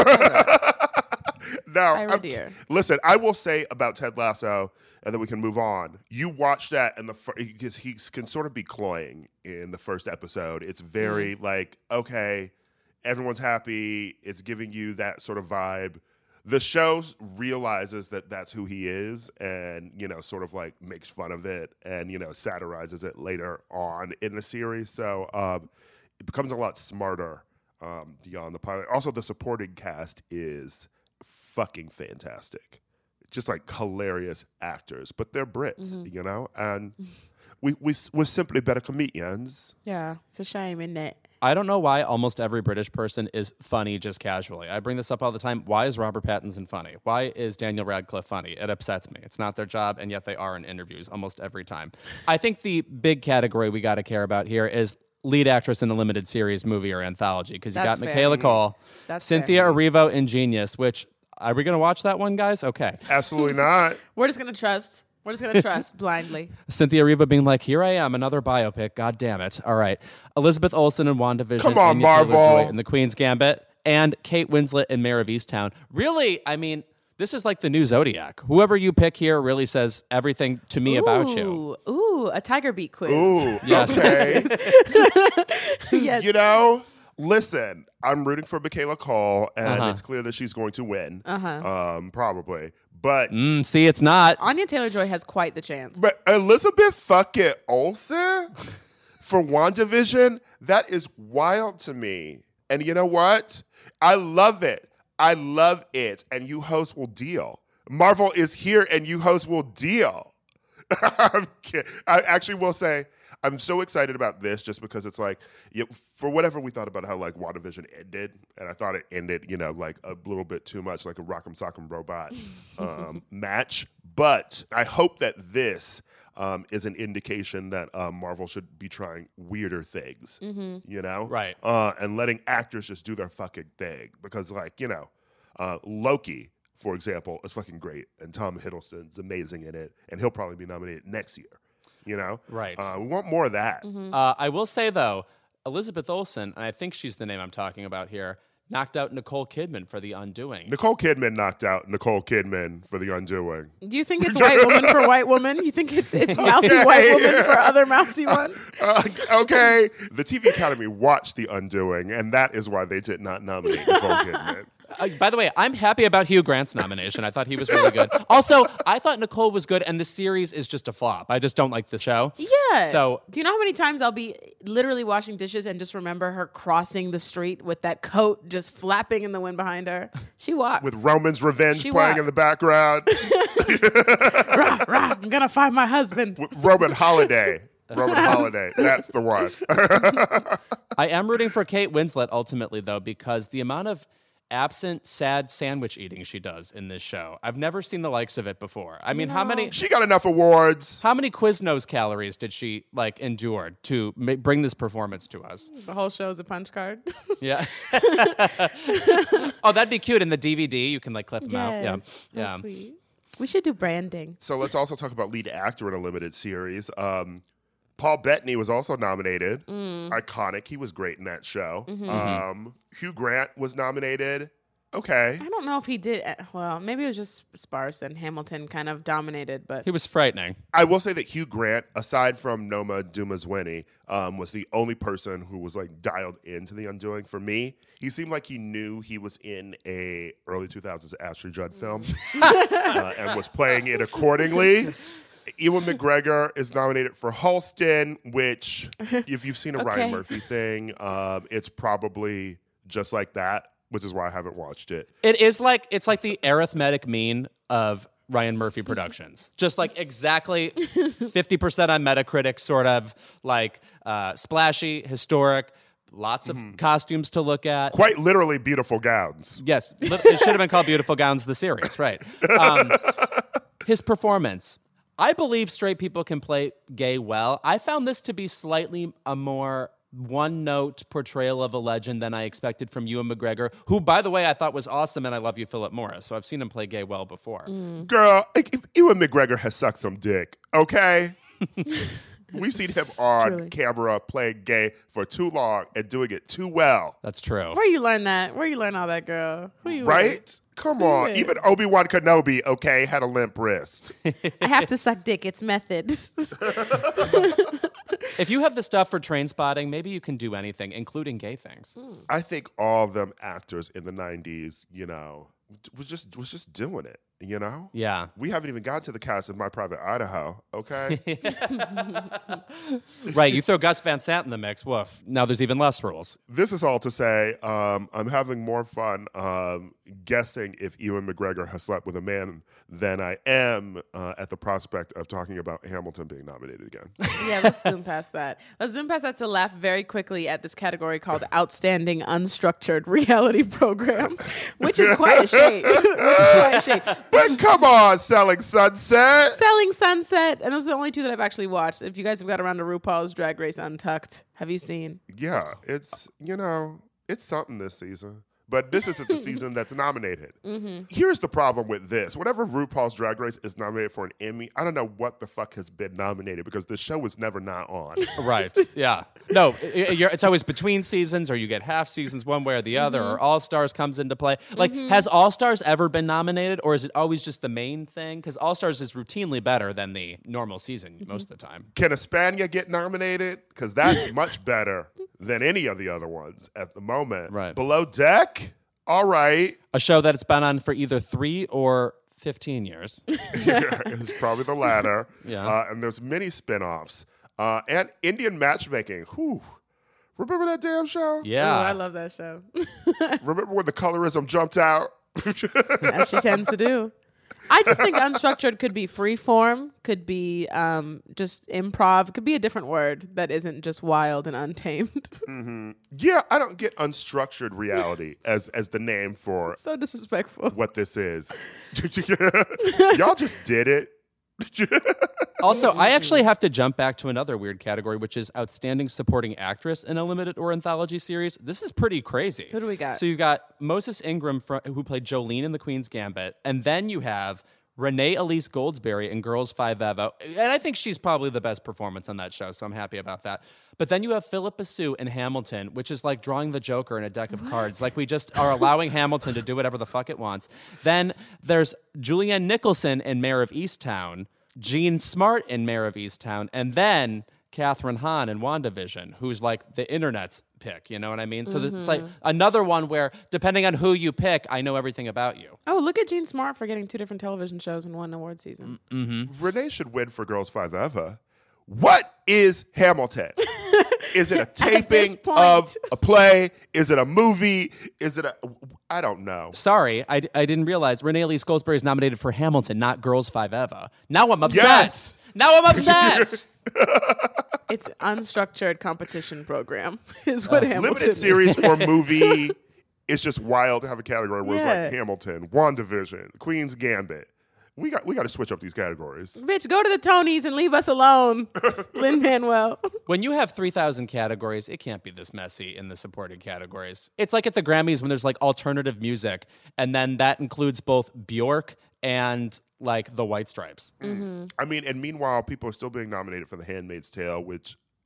No, Ira dear. Listen, I will say about Ted Lasso, and then we can move on. You watch that, and because he can sort of be cloying in the first episode. It's very like, okay, everyone's happy. It's giving you that sort of vibe. The show realizes that that's who he is and, you know, sort of like makes fun of it and, you know, satirizes it later on in the series. So it becomes a lot smarter beyond the pilot. Also, the supporting cast is fucking fantastic. Just like hilarious actors, but they're Brits, you know, and we're simply better comedians. Yeah, it's a shame, isn't it? I don't know why almost every British person is funny just casually. I bring this up all the time. Why is Robert Pattinson funny? Why is Daniel Radcliffe funny? It upsets me. It's not their job, and yet they are in interviews almost every time. I think the big category we got to care about here is lead actress in a limited series, movie, or anthology, because you got Michaela Cole, Cynthia Erivo in Genius, which, are we going to watch that one, guys? Okay. Absolutely not. We're just going to trust. We're just going to trust blindly. Cynthia Erivo being like, here I am, another biopic. God damn it. All right. Elizabeth Olsen in WandaVision. Come on, Anya Marvel. Taylor-Joy in The Queen's Gambit. And Kate Winslet in Mare of Easttown. Really, I mean, this is like the new Zodiac. Whoever you pick here really says everything to me about you. Ooh, a Tiger Beat quiz. Ooh, Yes. okay. Yes. You know, listen, I'm rooting for Michaela Cole, and it's clear that she's going to win. Probably. But See, it's not. Anya Taylor-Joy has quite the chance. but Elizabeth fucking Olsen for WandaVision, that is wild to me. And you know what? I love it. I love it. And you hosts will deal. Marvel is here and you hosts will deal. I'm kidding. I actually will say I'm so excited about this just because it's like, for whatever we thought about how like WandaVision ended, and I thought it ended, you know, like a little bit too much like a Rock'em Sock'em Robot match. But I hope that this is an indication that Marvel should be trying weirder things, you know? Right. And letting actors just do their fucking thing. Because like, you know, Loki, for example, is fucking great. And Tom Hiddleston's amazing in it. And he'll probably be nominated next year. You know? Right. We want more of that. I will say, though, Elizabeth Olsen, and I think she's the name I'm talking about here, knocked out Nicole Kidman for The Undoing. Nicole Kidman knocked out Nicole Kidman for The Undoing. Do you think it's white woman for white woman? You think it's mousy white woman for other mousy one? Okay. The TV Academy watched The Undoing, and that is why they did not nominate Nicole Kidman. By the way, I'm happy about Hugh Grant's nomination. I thought he was really good. Also, I thought Nicole was good, and the series is just a flop. I just don't like the show. Yeah. So, do you know how many times I'll be literally washing dishes and just remember her crossing the street with that coat just flapping in the wind behind her? She walked. With Roman's Revenge She playing walked. in the background. Rah, rah, I'm gonna find my husband. Roman Holiday. Roman Holiday. That's the one. I am rooting for Kate Winslet ultimately, though, because the amount of absent, sad sandwich eating she does in this show, I've never seen the likes of it before. I mean, how many She got enough awards. Quiznos calories did she like endure to bring this performance to us? The whole show is a punch card. Yeah. Oh, that'd be cute in the DVD. You can like clip them out. Yeah. Yes, Yeah. that's sweet. We should do branding. So let's also talk about lead actor in a limited series. Paul Bettany was also nominated. Iconic. He was great in that show. Hugh Grant was nominated. Okay. I don't know if he did. Well, maybe it was just sparse and Hamilton kind of dominated, but He was frightening. I will say that Hugh Grant, aside from Noma Dumazweni, was the only person who was like dialed into The Undoing. For me, he seemed like he knew he was in a early 2000s Ashley Judd film and was playing it accordingly. Ewan McGregor is nominated for Halston, which, if you've seen a Ryan Murphy thing, it's probably just like that, which is why I haven't watched it. It's like the arithmetic mean of Ryan Murphy productions. Just like exactly 50% on Metacritic, sort of like splashy, historic, lots of costumes to look at. Quite literally beautiful gowns. Yes, it should have been called Beautiful Gowns, the series, right? His performance. I believe straight people can play gay well. I found this to be slightly a more one-note portrayal of a legend than I expected from Ewan McGregor, who, by the way, I thought was awesome, and I love you, Philip Morris. So I've seen him play gay well before. Girl, Ewan McGregor has sucked some dick, okay? We've seen him on camera playing gay for too long and doing it too well. That's true. where you learn that? Where you learn all that, girl? Who you Right? with? Come on. with? Even Obi-Wan Kenobi, okay, had a limp wrist. I have to suck dick. It's method. If you have the stuff for train spotting, maybe you can do anything, including gay things. I think all of them actors in the 90s, was just doing it, Yeah. We haven't even got to the cast of My Private Idaho, okay? Right, you throw Gus Van Sant in the mix, woof. Now there's even less rules. This is all to say I'm having more fun guessing if Ewan McGregor has slept with a man than I am at the prospect of talking about Hamilton being nominated again. Yeah, let's zoom past that. Let's zoom past that to laugh very quickly at this category called Outstanding Unstructured Reality Program, which is quite a shade. But come on, Selling Sunset. Selling Sunset, and those are the only two that I've actually watched. If you guys have got around to RuPaul's Drag Race Untucked, have you seen? Yeah, it's something this season. But this isn't the season that's nominated. Here's the problem with this. Whenever RuPaul's Drag Race is nominated for an Emmy, I don't know what the fuck has been nominated because the show was never not on. Right, yeah. No, it's always between seasons, or you get half seasons one way or the other, or All-Stars comes into play. Like, has All-Stars ever been nominated, or is it always just the main thing? Because All-Stars is routinely better than the normal season most of the time. Can Hispania get nominated? Because that's much better than any of the other ones at the moment. Right. Below Deck? All right. A show that it's been on for either 3 or 15 years. It's probably the latter. Yeah. And there's many spinoffs. And Indian Matchmaking. Whew. Remember that damn show? Yeah. Oh, I love that show. Remember when the colorism jumped out? As she tends to do. I just think unstructured could be free form, could be just improv, could be a different word that isn't just wild and untamed. Yeah, I don't get unstructured reality as the name for So disrespectful. what this is. Y'all just did it. Also, I actually have to jump back to another weird category, which is Outstanding Supporting Actress in a Limited or Anthology Series. This is pretty crazy. Who do we got? So you got Moses Ingram, who played Jolene in The Queen's Gambit, and then you have Renee Elise Goldsberry in Girls 5 Eva, and I think she's probably the best performance on that show, so I'm happy about that. But then you have Philippa Sue in Hamilton, which is like drawing the Joker in a deck of cards. Like, we just are allowing Hamilton to do whatever the fuck it wants. Then there's Julianne Nicholson in Mayor of Easttown, Jean Smart in Mayor of Easttown, and then Catherine Hahn in WandaVision, who's like the internet's pick, you know what I mean? So it's like another one where, depending on who you pick, I know everything about you. Oh, look at Jean Smart for getting 2 different television shows in one award season. Renee should win for Girls 5 Eva. What is Hamilton? Is it a taping of a play? Is it a movie? Is it I don't know. Sorry, I didn't realize Renee Elise Goldsberry is nominated for Hamilton, not Girls 5 Eva. Now I'm upset. Yes. Now I'm upset. It's unstructured competition program is what Hamilton Limited is. series or movie. It's just wild to have a category where it's Yeah. like Hamilton, WandaVision, Queen's Gambit. We got to switch up these categories. Bitch, go to the Tonys and leave us alone. Lin-Manuel. When you have 3,000 categories, it can't be this messy in the supporting categories. It's like at the Grammys when there's like alternative music, and then that includes both Bjork and like the White Stripes. I mean, and meanwhile, people are still being nominated for The Handmaid's Tale, which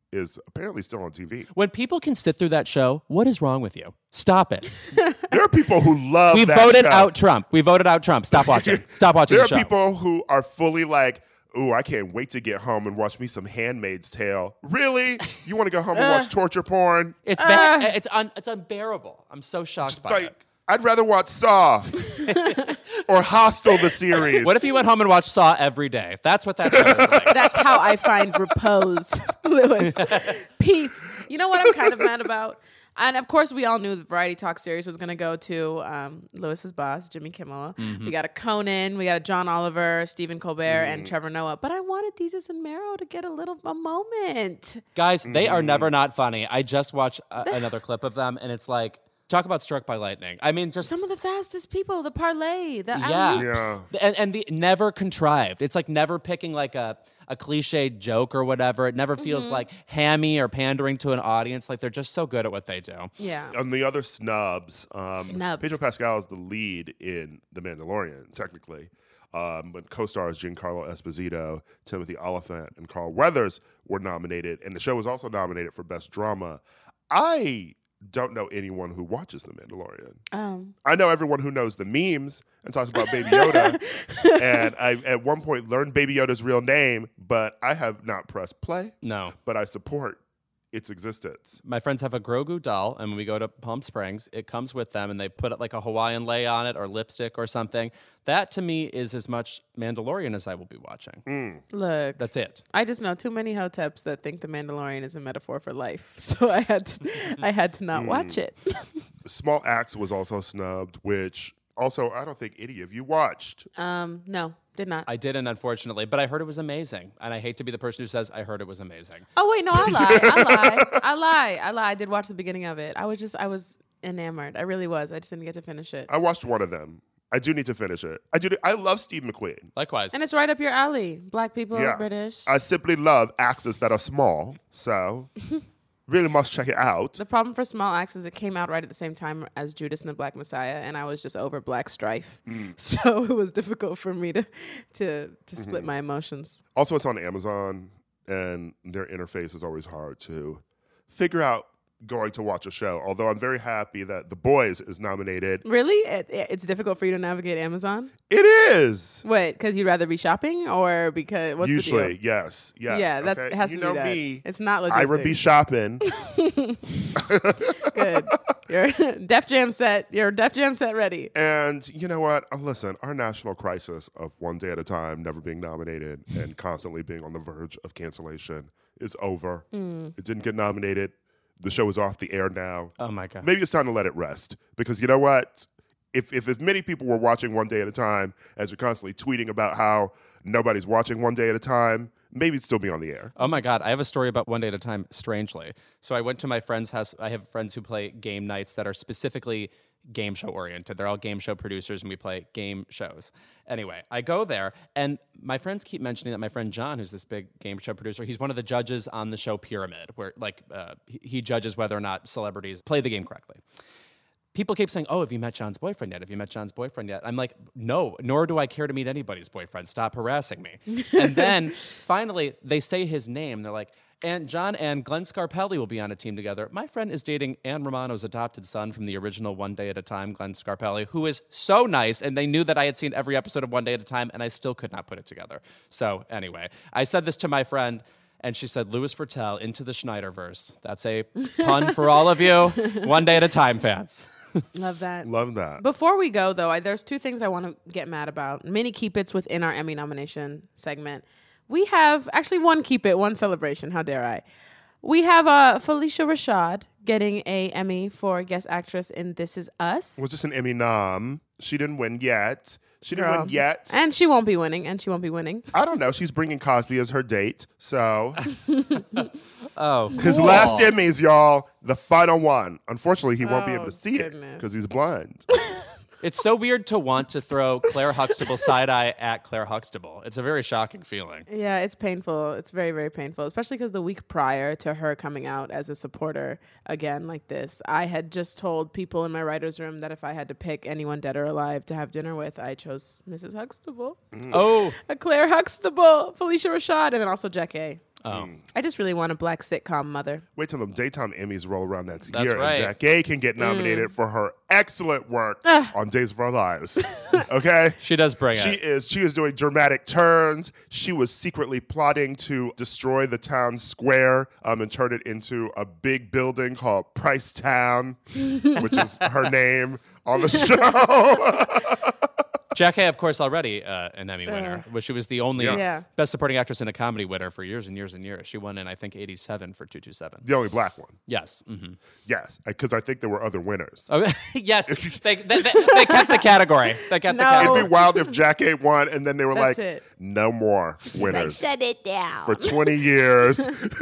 is apparently still on TV. When people can sit through that show, what is wrong with you? Stop it. There are people who love We that voted show. out Trump. We voted out Trump. Stop watching. Stop watching There the are show. people who are fully like, ooh, I can't wait to get home and watch me some Handmaid's Tale. Really? You want to go home and watch torture porn? It's bad. It's unbearable. I'm so shocked by it. Like, I'd rather watch Saw or Hostel, the series. What if you went home and watched Saw every day? That's what that show is like. That's how I find repose, Lewis. Peace. You know what I'm kind of mad about? And of course, we all knew the Variety Talk series was going to go to Lewis's boss, Jimmy Kimmel. We got a Conan, we got a John Oliver, Stephen Colbert, and Trevor Noah. But I wanted Desus and Mero to get a moment. Guys, they are never not funny. I just watched another clip of them, and it's like, talk about struck by lightning. I mean, just Some of the fastest people, the parlay, the yeah, alley-oops. and the never contrived. It's like never picking like a cliched joke or whatever. It never feels like hammy or pandering to an audience. Like they're just so good at what they do. Yeah. On the other snubs, Snubbed. Pedro Pascal is the lead in The Mandalorian, technically. But co-stars Giancarlo Esposito, Timothy Olyphant, and Carl Weathers were nominated, and the show was also nominated for Best Drama. I don't know anyone who watches The Mandalorian. I know everyone who knows the memes and talks about Baby Yoda, and I at one point learned Baby Yoda's real name, but I have not pressed play. No. But I support its existence. My friends have a Grogu doll, and when we go to Palm Springs, it comes with them, and they put like a Hawaiian lei on it or lipstick or something. That, to me, is as much Mandalorian as I will be watching. Look. That's it. I just know too many hoteps that think the Mandalorian is a metaphor for life. So I had to not watch it. Small Axe was also snubbed, which also I don't think any of you watched. No, did not. I didn't, unfortunately, but I heard it was amazing. And I hate to be the person who says I heard it was amazing. Oh wait, no, I lie. I did watch the beginning of it. I was enamored. I really was. I just didn't get to finish it. I watched one of them. I do need to finish it. I love Steve McQueen. Likewise. And it's right up your alley. Black people, Yeah. British. I simply love axes that are small, so really must check it out. The problem for Small Axe is it came out right at the same time as Judas and the Black Messiah, and I was just over black strife. So it was difficult for me to split my emotions. Also, it's on Amazon, and their interface is always hard to figure out going to watch a show. Although I'm very happy that The Boys is nominated. Really? It's difficult for you to navigate Amazon? It is! What, because you'd rather be shopping or because what's the Usually, deal? yes. Yeah, that's okay? it has you to know be that. me. It's not logistics. Ira be shopping. Good. Your Def Jam set ready. And you know what? Listen, our national crisis of One Day at a Time never being nominated and constantly being on the verge of cancellation is over. It didn't get nominated. The show is off the air now. Oh, my God. Maybe it's time to let it rest. Because you know what? If as many people were watching One Day at a Time as you're constantly tweeting about how nobody's watching One Day at a Time, maybe it'd still be on the air. Oh my God, I have a story about One Day at a Time, strangely. So I went to my friend's house. I have friends who play game nights that are specifically game show oriented. They're all game show producers and we play game shows. Anyway, I go there and my friends keep mentioning that my friend John, who's this big game show producer, he's one of the judges on the show Pyramid, where he judges whether or not celebrities play the game correctly. People keep saying, oh, have you met John's boyfriend yet? Have you met John's boyfriend yet? I'm like, no, nor do I care to meet anybody's boyfriend. Stop harassing me. And then finally they say his name. They're like, and John and Glenn Scarpelli will be on a team together. My friend is dating Ann Romano's adopted son from the original One Day at a Time, Glenn Scarpelli, who is so nice. And they knew that I had seen every episode of One Day at a Time, and I still could not put it together. So anyway, I said this to my friend, and she said, Louis Vertel, into the Schneiderverse. That's a pun for all of you One Day at a Time fans. Love that. Love that. Before we go, though, there's two things I want to get mad about. Many keep its within our Emmy nomination segment. We have actually one keep it, one celebration. How dare I? We have Felicia Rashad getting a Emmy for Guest Actress in This Is Us. Well, just an Emmy nom. She didn't win yet. Girl. And she won't be winning. I don't know. She's bringing Cosby as her date. So Oh, his cool. last Emmys, y'all, the final one. Unfortunately, he won't be able to Oh, see it goodness. because he's blind. It's so weird to want to throw Claire Huxtable side-eye at Claire Huxtable. It's a very shocking feeling. Yeah, it's painful. It's very, very painful, especially because the week prior to her coming out as a supporter again like this, I had just told people in my writer's room that if I had to pick anyone dead or alive to have dinner with, I chose Mrs. Huxtable. Oh, Claire Huxtable, Felicia Rashad, and then also Jack A. I just really want a black sitcom mother. Wait till them daytime Emmys roll around next That's year, right. and Jackée can get nominated for her excellent work on Days of Our Lives. Okay, She does bring She it. is doing dramatic turns. She was secretly plotting to destroy the town square and turn it into a big building called Price Town, which is her name on the show. Jackée, of course, already an Emmy winner. She was the only Yeah. Best Supporting Actress in a Comedy winner for years and years and years. She won in, I think, 87 for 227. The only black one. Yes. Mm-hmm. Yes, because I think there were other winners. Oh, yes. They kept the category. They kept the No. category. It'd be wild if Jackée won and then they were That's like, it. no more winners Shut it down. for 20 years.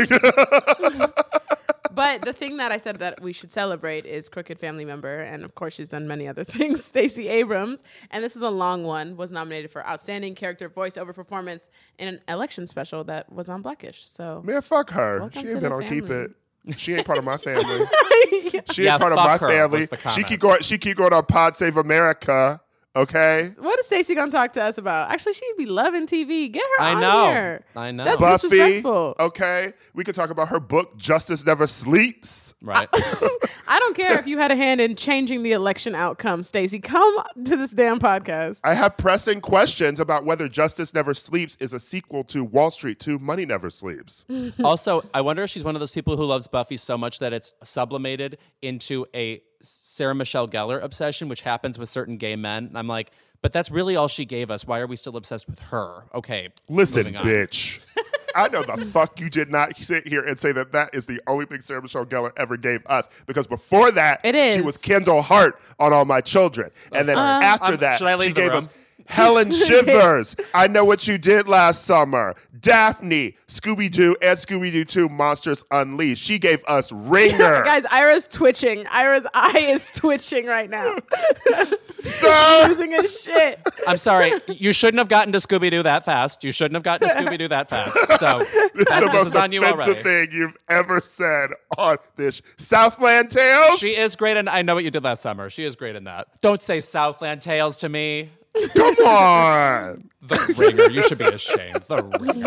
But the thing that I said that we should celebrate is Crooked family member, and of course she's done many other things, Stacey Abrams, and this is a long one, was nominated for Outstanding Character Voiceover Performance in an election special that was on Blackish. So Man, fuck her. Welcome She to ain't been the on Keep family. It. She ain't part of my family. She Yeah, ain't part of fuck my her family. was the She keep going on Pod Save America. Okay. what is Stacey gonna talk to us about? Actually, she'd be loving TV. Get her on know. here. I know. That's Buffy. disrespectful. Okay. We could talk about her book, Justice Never Sleeps. Right. I don't care if you had a hand in changing the election outcome, Stacey. Come to this damn podcast. I have pressing questions about whether Justice Never Sleeps is a sequel to Wall Street 2 Money Never Sleeps. Also, I wonder if she's one of those people who loves Buffy so much that it's sublimated into a Sarah Michelle Gellar obsession, which happens with certain gay men. And I'm like, but that's really all she gave us. Why are we still obsessed with her? Okay. Listen, moving on. bitch. I know the fuck you did not sit here and say that that is the only thing Sarah Michelle Gellar ever gave us. Because before that, It is. she was Kendall Hart on All My Children. And then after that, should I leave she the gave room? us Helen Shivers, I Know What You Did Last Summer, Daphne, Scooby-Doo, and Scooby-Doo 2 Monsters Unleashed. She gave us Ringer. Guys, Ira's twitching. Ira's eye is twitching right now. Sir! Losing his shit. I'm sorry. You shouldn't have gotten to Scooby-Doo that fast. You shouldn't have gotten to Scooby-Doo that fast. So This is the this most is on you offensive already. thing you've ever said on this Southland Tales. She is great in I Know What You Did Last Summer. She is great in that. Don't say Southland Tales to me. Come on. The Ringer. You should be ashamed. The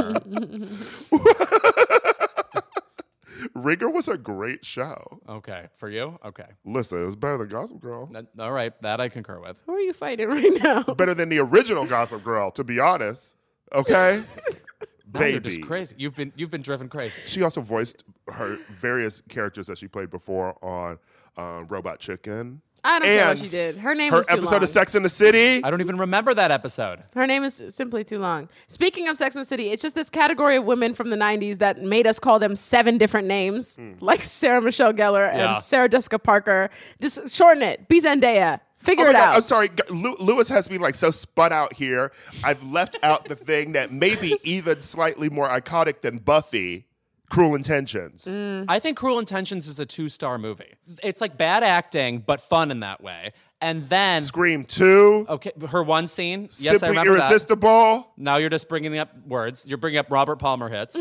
Ringer. Ringer was a great show. Okay. For you? Okay. Listen, it was better than Gossip Girl. All right. That I concur with. Who are you fighting right now? Better than the original Gossip Girl, to be honest. Okay? Now you're Baby. just crazy. You've been driven crazy. She also voiced her various characters that she played before on Robot Chicken. I don't care what And she did. Her name Her was too episode long. of Sex and the City. I don't even remember that episode. Her name is simply too long. Speaking of Sex and the City, it's just this category of women from the 90s that made us call them 7 different names, like Sarah Michelle Gellar Yeah. and Sarah Jessica Parker. Just shorten it. Be Zendaya. Figure Oh my it God, out. I'm sorry. Lewis has me like so spun out here. I've left out the thing that may be even slightly more iconic than Buffy, Cruel Intentions. I think Cruel Intentions is a 2-star movie. It's like bad acting, but fun in that way. And then, Scream 2. okay, her one scene. Yes, I Simply remember that. Irresistible. Now you're just bringing up words. You're bringing up Robert Palmer hits.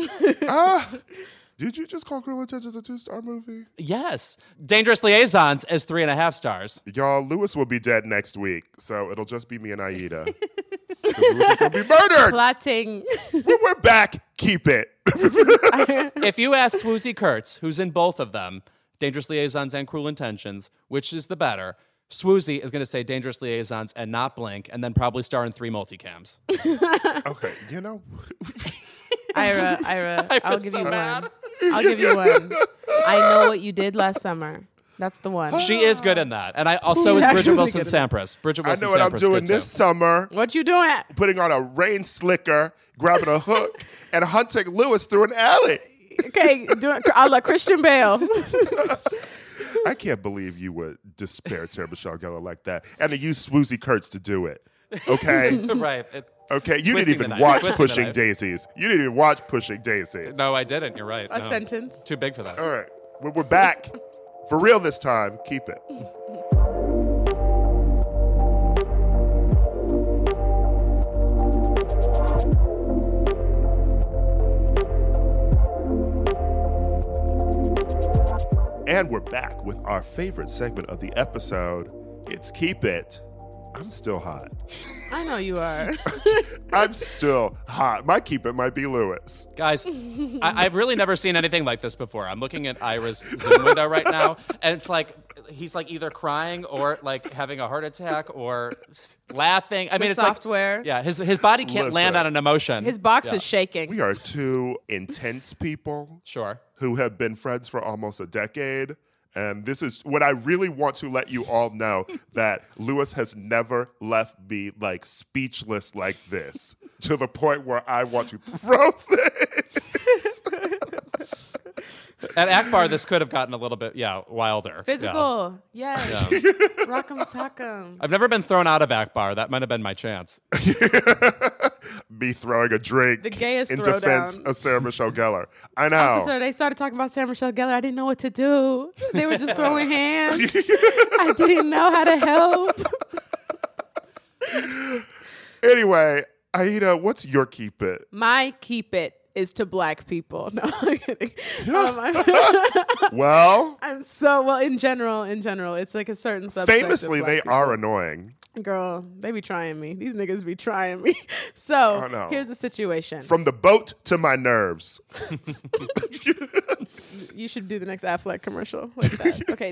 Did you just call Cruel Intentions a 2-star movie? Yes. Dangerous Liaisons is 3.5 stars. Y'all, Lewis will be dead next week, so it'll just be me and Aida. 'Cause Lewis is gonna be murdered. Plotting. When we're back, keep it. If you ask Swoozie Kurtz, who's in both of them, Dangerous Liaisons and Cruel Intentions, which is the better, Swoozie is going to say Dangerous Liaisons and not blink, and then probably star in 3 multicams. Okay, you know. Ira, I'll was give so you mad. one. I'll give you one. I Know What You Did Last Summer. That's the one. She is good in that. And I also is actually Bridget Wilson good in that. Sampras. Bridget I Wilson know what I'm Sampras doing good this too. summer. What you doing? Putting on a rain slicker, grabbing a hook, and hunting Lewis through an alley. Okay, doing a la Christian Bale. I can't believe you would disparage Sarah Michelle Gellar like that, and to use Swoozie Kurtz to do it. Okay, Right. okay. You Twisting didn't the even knife. watch Twisting the Pushing knife. Daisies. You didn't even watch Pushing Daisies. No, I didn't. You're right. A No. sentence. Too big for that. All right, when we're back, for real this time, keep it. And we're back with our favorite segment of the episode. It's Keep It. I'm still hot. I know you are. I'm still hot. My keep it might be Lewis. Guys, I've really never seen anything like this before. I'm looking at Ira's Zoom window right now, and it's like he's like either crying or like having a heart attack or laughing. I mean, it's software. like his body can't land on an emotion. His box is shaking. We are two intense people Sure. who have been friends for almost a decade. And this is what I really want to let you all know, that Lewis has never left me like speechless like this, to the point where I want to throw things. At Akbar, this could have gotten a little bit, wilder. Physical. Yes. Rock'em sock'em. I've never been thrown out of Akbar. That might have been my chance. Me throwing a drink The gayest in throwdown. defense of Sarah Michelle Gellar. I know. Officer, they started talking about Sarah Michelle Gellar. I didn't know what to do. They were just throwing hands. I didn't know how to help. Anyway, Aida, what's your keep it? My keep it is to black people. No, I'm kidding. Well, in general, it's like a certain subset. famously, of they black people. are annoying. Girl, they be trying me. These niggas be trying me. So Oh, no. here's the situation. From the boat to my nerves. You should do the next Affleck commercial like that. Okay,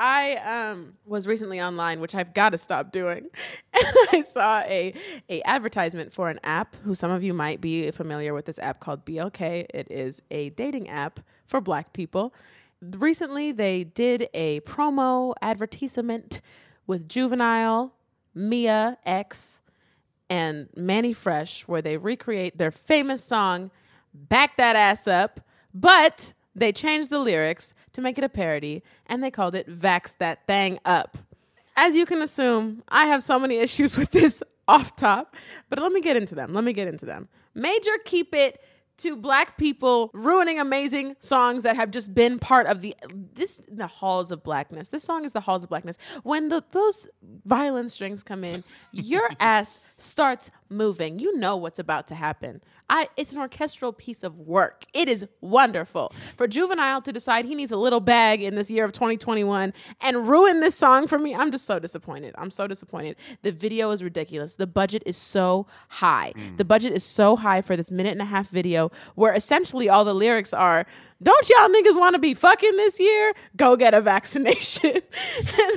I was recently online, which I've got to stop doing, and I saw a advertisement for an app. Who some of you might be familiar with this app called BLK. It is a dating app for black people. Recently, they did a promo advertisement with Juvenile, Mia X, and Manny Fresh, where they recreate their famous song "Back That Ass Up," but they changed the lyrics to make it a parody, and they called it "Vax That Thang Up." As you can assume, I have so many issues with this off top, but let me get into them. Major keep it to black people ruining amazing songs that have just been part of the halls of blackness. This song is the halls of blackness. When those violin strings come in, your ass starts moving. You know what's about to happen. It's an orchestral piece of work. It is wonderful. For Juvenile to decide he needs a little bag in this year of 2021 and ruin this song for me, I'm just so disappointed. I'm so disappointed. The video is ridiculous. The budget is so high. The budget is so high for this 1.5-minute video where essentially all the lyrics are, "Don't y'all niggas want to be fucking this year? Go get a vaccination." And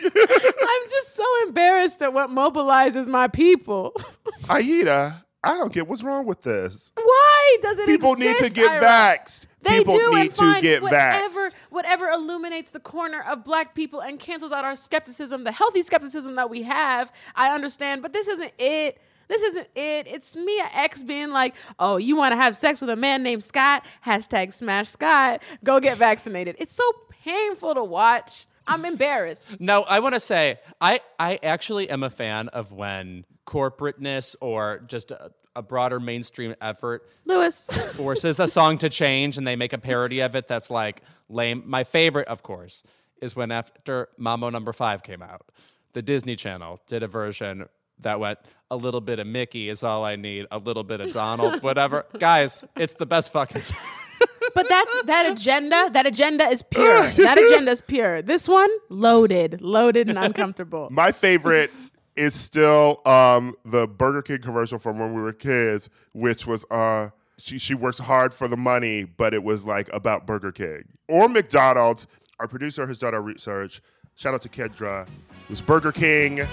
I'm just so embarrassed at what mobilizes my people. Aida, I don't get what's wrong with this. Why does it People exist, need to get Ira? vaxxed. They People do, need and to fine, get vaxxed. whatever illuminates the corner of black people and cancels out our skepticism, the healthy skepticism that we have, I understand, but this isn't it. It's Mia X being like, "Oh, you want to have sex with a man named Scott? # smash Scott. Go get vaccinated." It's so painful to watch. I'm embarrassed. No, I want to say, I actually am a fan of when corporateness or just a broader mainstream effort Lewis. forces a song to change and they make a parody of it that's like lame. My favorite, of course, is when after Mambo No. 5 came out, the Disney Channel did a version that went, "A little bit of Mickey is all I need, a little bit of Donald," whatever. Guys, it's the best fucking song. But that agenda is pure. That agenda is pure. This one, loaded and uncomfortable. My favorite is still the Burger King commercial from when we were kids, which was she works hard for the money, but it was like about Burger King or McDonald's. Our producer has done our research. Shout out to Kendra. It was Burger King.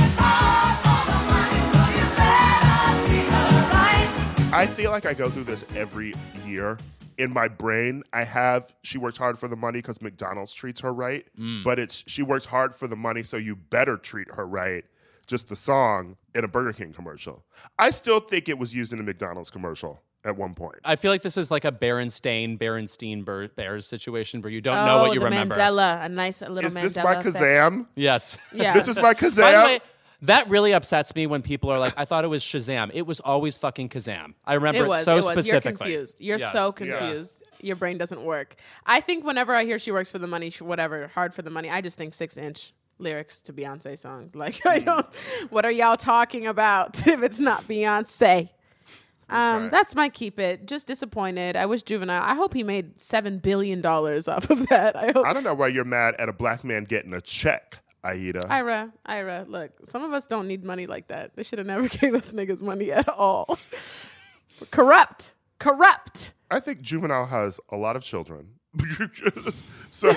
I feel like I go through this every year. In my brain, I have "She works hard for the money" because McDonald's treats her right, but it's "She works hard for the money, so you better treat her right." Just the song in a Burger King commercial. I still think it was used in a McDonald's commercial at one point. I feel like this is like a Berenstein Bears situation where you don't know what you remember. Mandela, a nice little Is Mandela this my effect. Kazam? Yes. Yeah. This is my Kazam? By the way, that really upsets me when people are like, "I thought it was Shazam." It was always fucking Kazam. I remember it so specifically. You're confused. You're Yes. so confused. Your brain doesn't work. I think whenever I hear "She works for the money," whatever, hard for the money, I just think 6-inch lyrics to Beyonce songs. Like, I don't, what are y'all talking about if it's not Beyonce? That's my keep it. Just disappointed. I wish Juvenile, I hope he made $7 billion off of that. I don't know why you're mad at a black man getting a check, Aida. Ira, look, some of us don't need money like that. They should have never gave us niggas money at all. Corrupt. I think Juvenile has a lot of children. So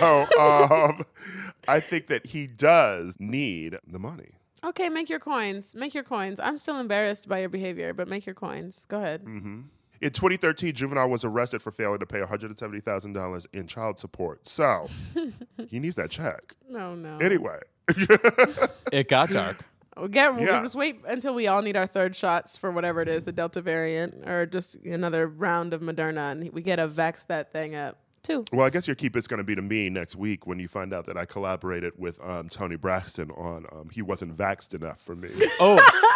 I think that he does need the money. Okay, make your coins. I'm still embarrassed by your behavior, but make your coins. Go ahead. Mm-hmm. In 2013, Juvenile was arrested for failing to pay $170,000 in child support. So he needs that check. No. Anyway. It got dark. We'll just wait until we all need our third shots for whatever it is, the Delta variant, or just another round of Moderna, and we gotta vax that thing up too. Well, I guess your keep it's going to be to me next week when you find out that I collaborated with Tony Braxton on He Wasn't Vaxxed Enough for Me. Oh.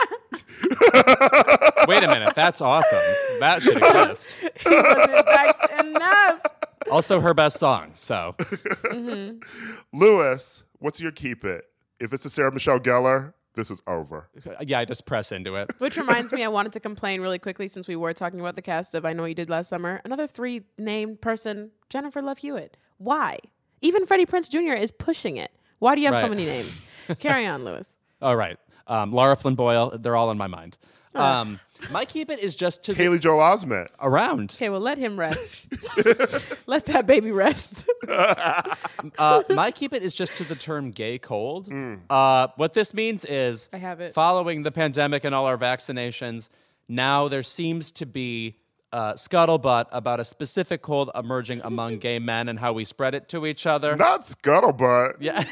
Wait a minute. That's awesome. That should exist. He wasn't vaxxed enough. Also her best song, so. Mm-hmm. Lewis, what's your keep it? If it's a Sarah Michelle Gellar, this is over. Yeah, I just press into it. Which reminds me, I wanted to complain really quickly since we were talking about the cast of I Know What You Did Last Summer. Another 3-named person, Jennifer Love Hewitt. Why? Even Freddie Prinze Jr. is pushing it. Why do you have so many names? Carry on, Lewis. All right. Laura Flynn Boyle, they're all in my mind. My keep it is just to Haley Joel Osment. around. Okay, well, let him rest. Let that baby rest. My keep it is just to the term gay cold. What this means is I have it. Following the pandemic and all our vaccinations, now there seems to be scuttlebutt about a specific cold emerging among gay men and how we spread it to each other. Not scuttlebutt. Yeah.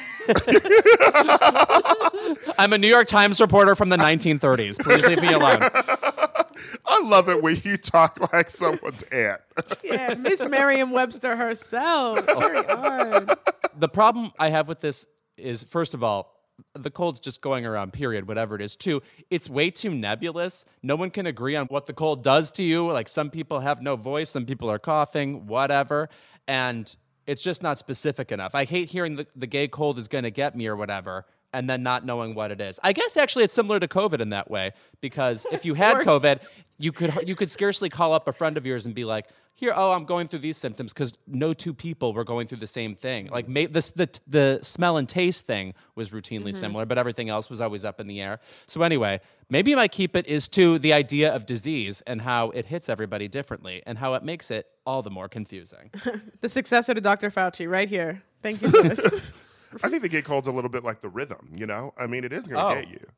I'm a New York Times reporter from the 1930s. Please leave me alone. I love it when you talk like someone's aunt. Yeah, Miss Merriam-Webster herself. Carry on. The problem I have with this is, first of all, the cold's just going around, period, whatever it is. Two, it's way too nebulous. No one can agree on what the cold does to you. Like, some people have no voice, some people are coughing, whatever. And it's just not specific enough. I hate hearing the gay cold is going to get me or whatever, and then not knowing what it is. I guess actually it's similar to COVID in that way, because if you had worse. COVID, you could scarcely call up a friend of yours and be like, here, I'm going through these symptoms, because no two people were going through the same thing. Like the smell and taste thing was routinely similar, but everything else was always up in the air. So anyway, maybe my keep it is to the idea of disease and how it hits everybody differently and how it makes it all the more confusing. The successor to Dr. Fauci, right here. Thank you, Lewis. I think the gay cold's a little bit like the rhythm, you know? I mean, it is going to get you.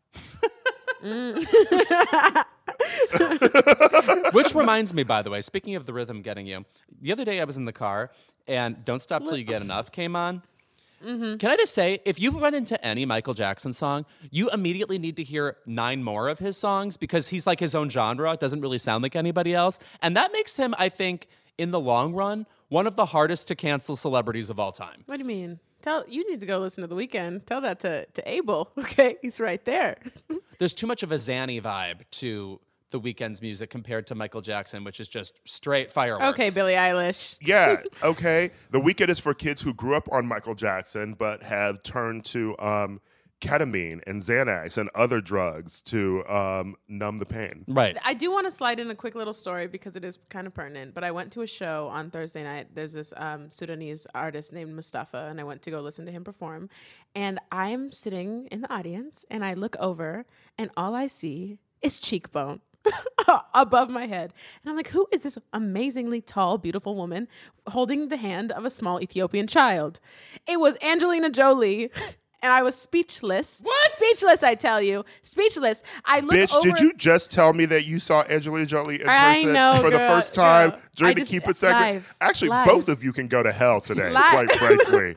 Which reminds me, by the way, speaking of the rhythm getting you, the other day I was in the car and Don't Stop Till You Get Enough came on. Mm-hmm. Can I just say, if you run into any Michael Jackson song, you immediately need to hear 9 more of his songs, because he's like his own genre. It doesn't really sound like anybody else. And that makes him, I think, in the long run, one of the hardest to cancel celebrities of all time. What do you mean? You need to go listen to The Weeknd. Tell that to Abel, okay? He's right there. There's too much of a Zanny vibe to The Weeknd's music compared to Michael Jackson, which is just straight fireworks. Okay, Billie Eilish. Yeah, okay. The Weeknd is for kids who grew up on Michael Jackson but have turned to ketamine and Xanax and other drugs to numb the pain. Right. I do want to slide in a quick little story because it is kind of pertinent, but I went to a show on Thursday night. There's this Sudanese artist named Mustafa, and I went to go listen to him perform. And I'm sitting in the audience, and I look over, and all I see is cheekbone above my head. And I'm like, who is this amazingly tall, beautiful woman holding the hand of a small Ethiopian child? It was Angelina Jolie. And I was speechless. What? Speechless, I tell you. Speechless. I look Bitch, over. did you just tell me that you saw Angelina Jolie in I person know, for the girl, first time girl. during I the just- Keep It segment? live, Actually, live. both of you can go to hell today, Live. quite frankly.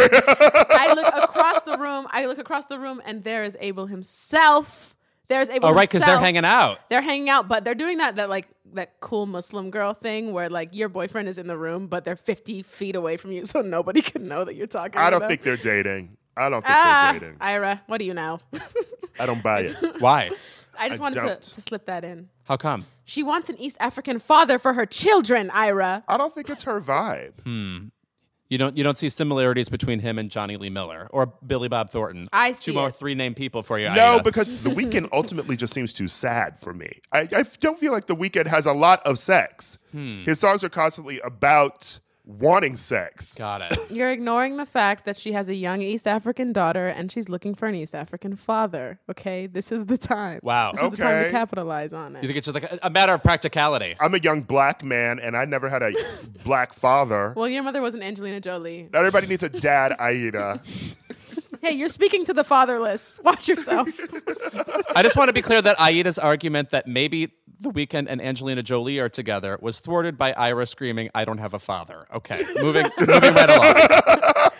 I look across the room. And there is Abel himself. There's Abel. Oh, right, because they're himself. hanging out. They're hanging out, but they're doing that cool Muslim girl thing where like your boyfriend is in the room, but they're 50 feet away from you, so nobody can know that you're talking. I to don't them. think they're dating. They're dating. Ira, what do you know? I don't buy it. Why? I just I wanted don't. to slip that in. How come? She wants an East African father for her children, Ira. I don't think it's her vibe. You don't see similarities between him and Johnny Lee Miller or Billy Bob Thornton. I see 2 more it. 3-name people for you. No, Aida. because The Weeknd ultimately just seems too sad for me. I don't feel like The Weeknd has a lot of sex. His songs are constantly about wanting sex. Got it. You're ignoring the fact that she has a young East African daughter and she's looking for an East African father. Okay, this is the time. Wow. This is the time Okay. to capitalize on it. You think it's like a matter of practicality? I'm a young black man, and I never had a black father. Well, your mother wasn't Angelina Jolie. Not everybody needs a dad, Aida. Hey, you're speaking to the fatherless. Watch yourself. I just want to be clear that Aida's argument that maybe The Weeknd and Angelina Jolie are together was thwarted by Ira screaming, "I don't have a father." Okay, moving right along.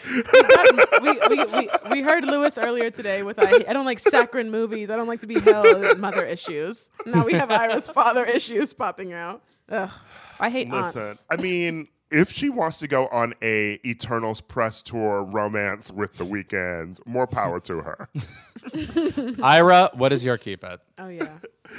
we heard Lewis earlier today with I don't like saccharine movies. I don't like to be held mother issues. Now we have Ira's father issues popping out. Ugh, I hate Listen, aunts. I mean, if she wants to go on a Eternals press tour romance with The Weeknd, more power to her. Ira, what is your keep it? Oh yeah,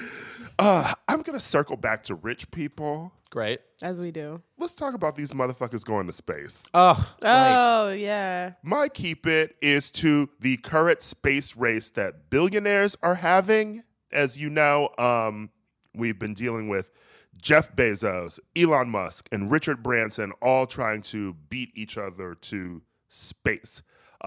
I'm going to circle back to rich people. Great. as we do. Let's talk about these motherfuckers going to space. Oh, right. Oh yeah. My keep it is to the current space race that billionaires are having. As you know, we've been dealing with Jeff Bezos, Elon Musk, and Richard Branson all trying to beat each other to space.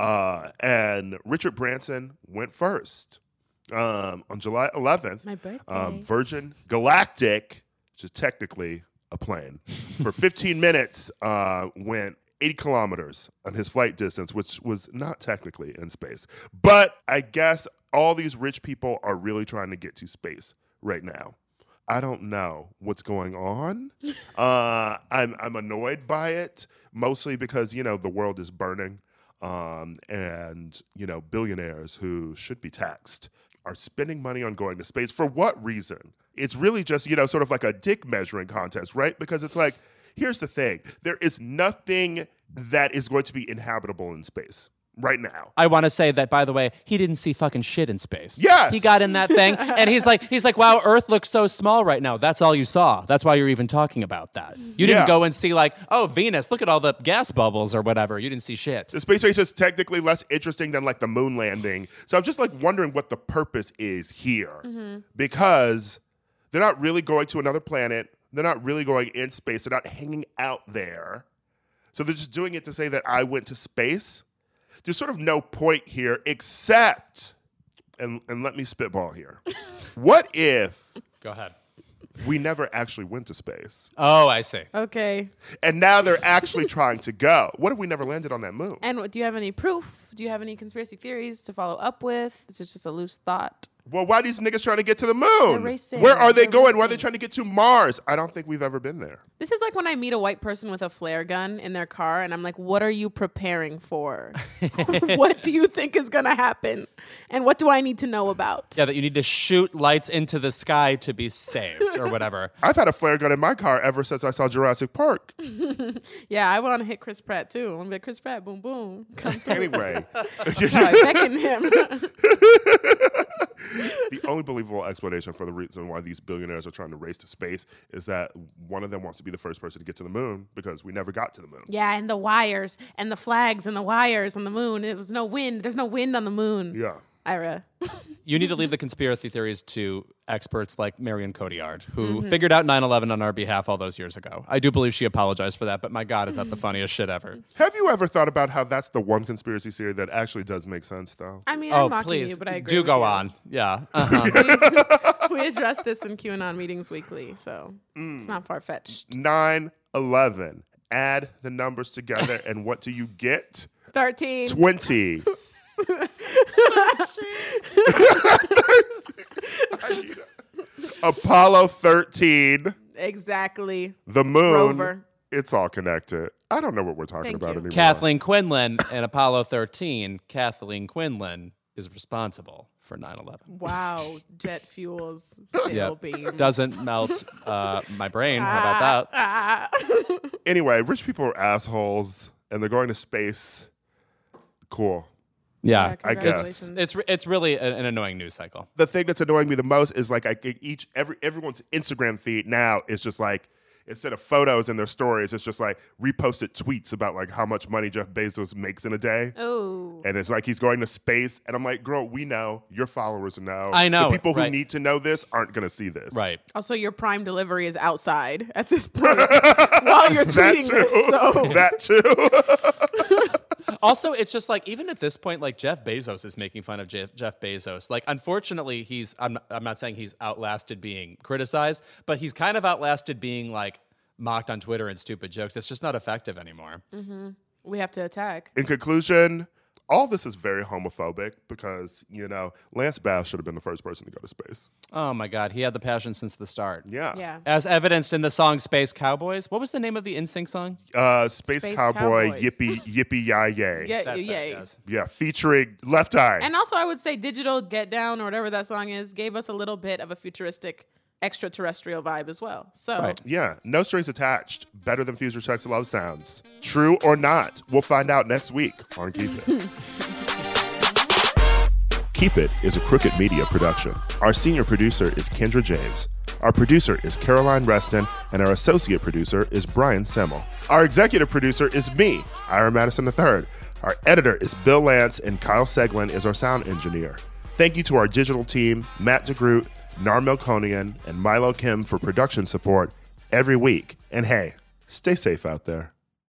And Richard Branson went first. On July 11th, My birthday. Virgin Galactic, which is technically a plane, for 15 minutes went 80 kilometers on his flight distance, which was not technically in space. But I guess all these rich people are really trying to get to space right now. I don't know what's going on. I'm annoyed by it, mostly because, the world is burning. And, billionaires who should be taxed are spending money on going to space. For what reason? It's really just, sort of like a dick measuring contest, right? Because it's like, here's the thing. There is nothing that is going to be inhabitable in space right now. I want to say that, by the way, he didn't see fucking shit in space. Yes! He got in that thing, and he's like, wow, Earth looks so small right now. That's all you saw. That's why you're even talking about that. You didn't Yeah. go and see like, oh, Venus, look at all the gas bubbles or whatever. You didn't see shit. The space race is technically less interesting than like the moon landing. So I'm just like wondering what the purpose is here. Because they're not really going to another planet. They're not really going in space. They're not hanging out there. So they're just doing it to say that I went to space. There's sort of no point here except, and let me spitball here. What if Go ahead. we never actually went to space? Oh, I see. Okay. And now they're actually trying to go. What if we never landed on that moon? And do you have any proof? Do you have any conspiracy theories to follow up with? Is it just a loose thought? Well, why are these niggas trying to get to the moon? They're racing. Where are they They're going? Why are they racing. trying to get to Mars? I don't think we've ever been there. This is like when I meet a white person with a flare gun in their car and I'm like, what are you preparing for? What do you think is going to happen? And what do I need to know about? Yeah, that you need to shoot lights into the sky to be saved or whatever. I've had a flare gun in my car ever since I saw Jurassic Park. Yeah, I want to hit Chris Pratt too. I want to be like, Chris Pratt, boom, boom. Come through. Anyway, I beckon him. the only believable explanation for the reason why these billionaires are trying to race to space is that one of them wants to be the first person to get to the moon because we never got to the moon. Yeah, and the wires and the flags and the wires on the moon. It was no wind. There's no wind on the moon. Yeah. Ira. You need to leave the conspiracy theories to experts like Marion Cotillard, who figured out 9/11 on our behalf all those years ago. I do believe she apologized for that, but my God, is that the funniest shit ever? Have you ever thought about how that's the one conspiracy theory that actually does make sense, though? I mean, Oh, I'm mocking please, you, but I agree do with go you. on. Yeah. Uh-huh. We address this in QAnon meetings weekly, so it's not far-fetched. 9/11. Add the numbers together, and what do you get? 13. 20. Apollo 13, Exactly. the moon. Rover. It's all connected. I don't know what we're talking Thank about you. anymore. Kathleen Quinlan in Apollo 13. Kathleen Quinlan is responsible for 9/11. Wow. Jet fuels. Steel Yep. beams. Doesn't melt my brain. How about that? Anyway, rich people are assholes, and they're going to space. Cool. Yeah. I guess. Congratulations. It's really an annoying news cycle. The thing that's annoying me the most is like everyone's Instagram feed now is just like instead of photos in their stories, it's just like reposted tweets about like how much money Jeff Bezos makes in a day. Oh. And it's like he's going to space. And I'm like, girl, we know. Your followers know. I know. The people who right. need to know this aren't going to see this. Right. Also, your Prime delivery is outside at this point while you're tweeting this. So That too. Also, it's just like, even at this point, like Jeff Bezos is making fun of Jeff Bezos. Like, unfortunately, I'm not saying he's outlasted being criticized, but he's kind of outlasted being like mocked on Twitter and stupid jokes. It's just not effective anymore. we have to attack. In conclusion, all this is very homophobic because, you know, Lance Bass should have been the first person to go to space. Oh my God, he had the passion since the start. Yeah. Yeah. As evidenced in the song Space Cowboys. What was the name of the NSYNC song? Space Space Cowboy, Cowboys. yippee yay yay. Yeah, That's yay. it, guys. Yeah, featuring Left Eye. And also, I would say Digital Get Down or whatever that song is gave us a little bit of a futuristic extraterrestrial vibe as well. So Right. Yeah, no strings attached. Better than Future Sex Love sounds. True or not? We'll find out next week on Keep It. Keep It is a Crooked Media production. Our senior producer is Kendra James. Our producer is Caroline Reston, and our associate producer is Brian Semmel. Our executive producer is me, Ira Madison III. Our editor is Bill Lance, and Kyle Seglin is our sound engineer. Thank you to our digital team, Matt DeGroot, Nar Melkonian, and Milo Kim for production support every week. And hey, stay safe out there.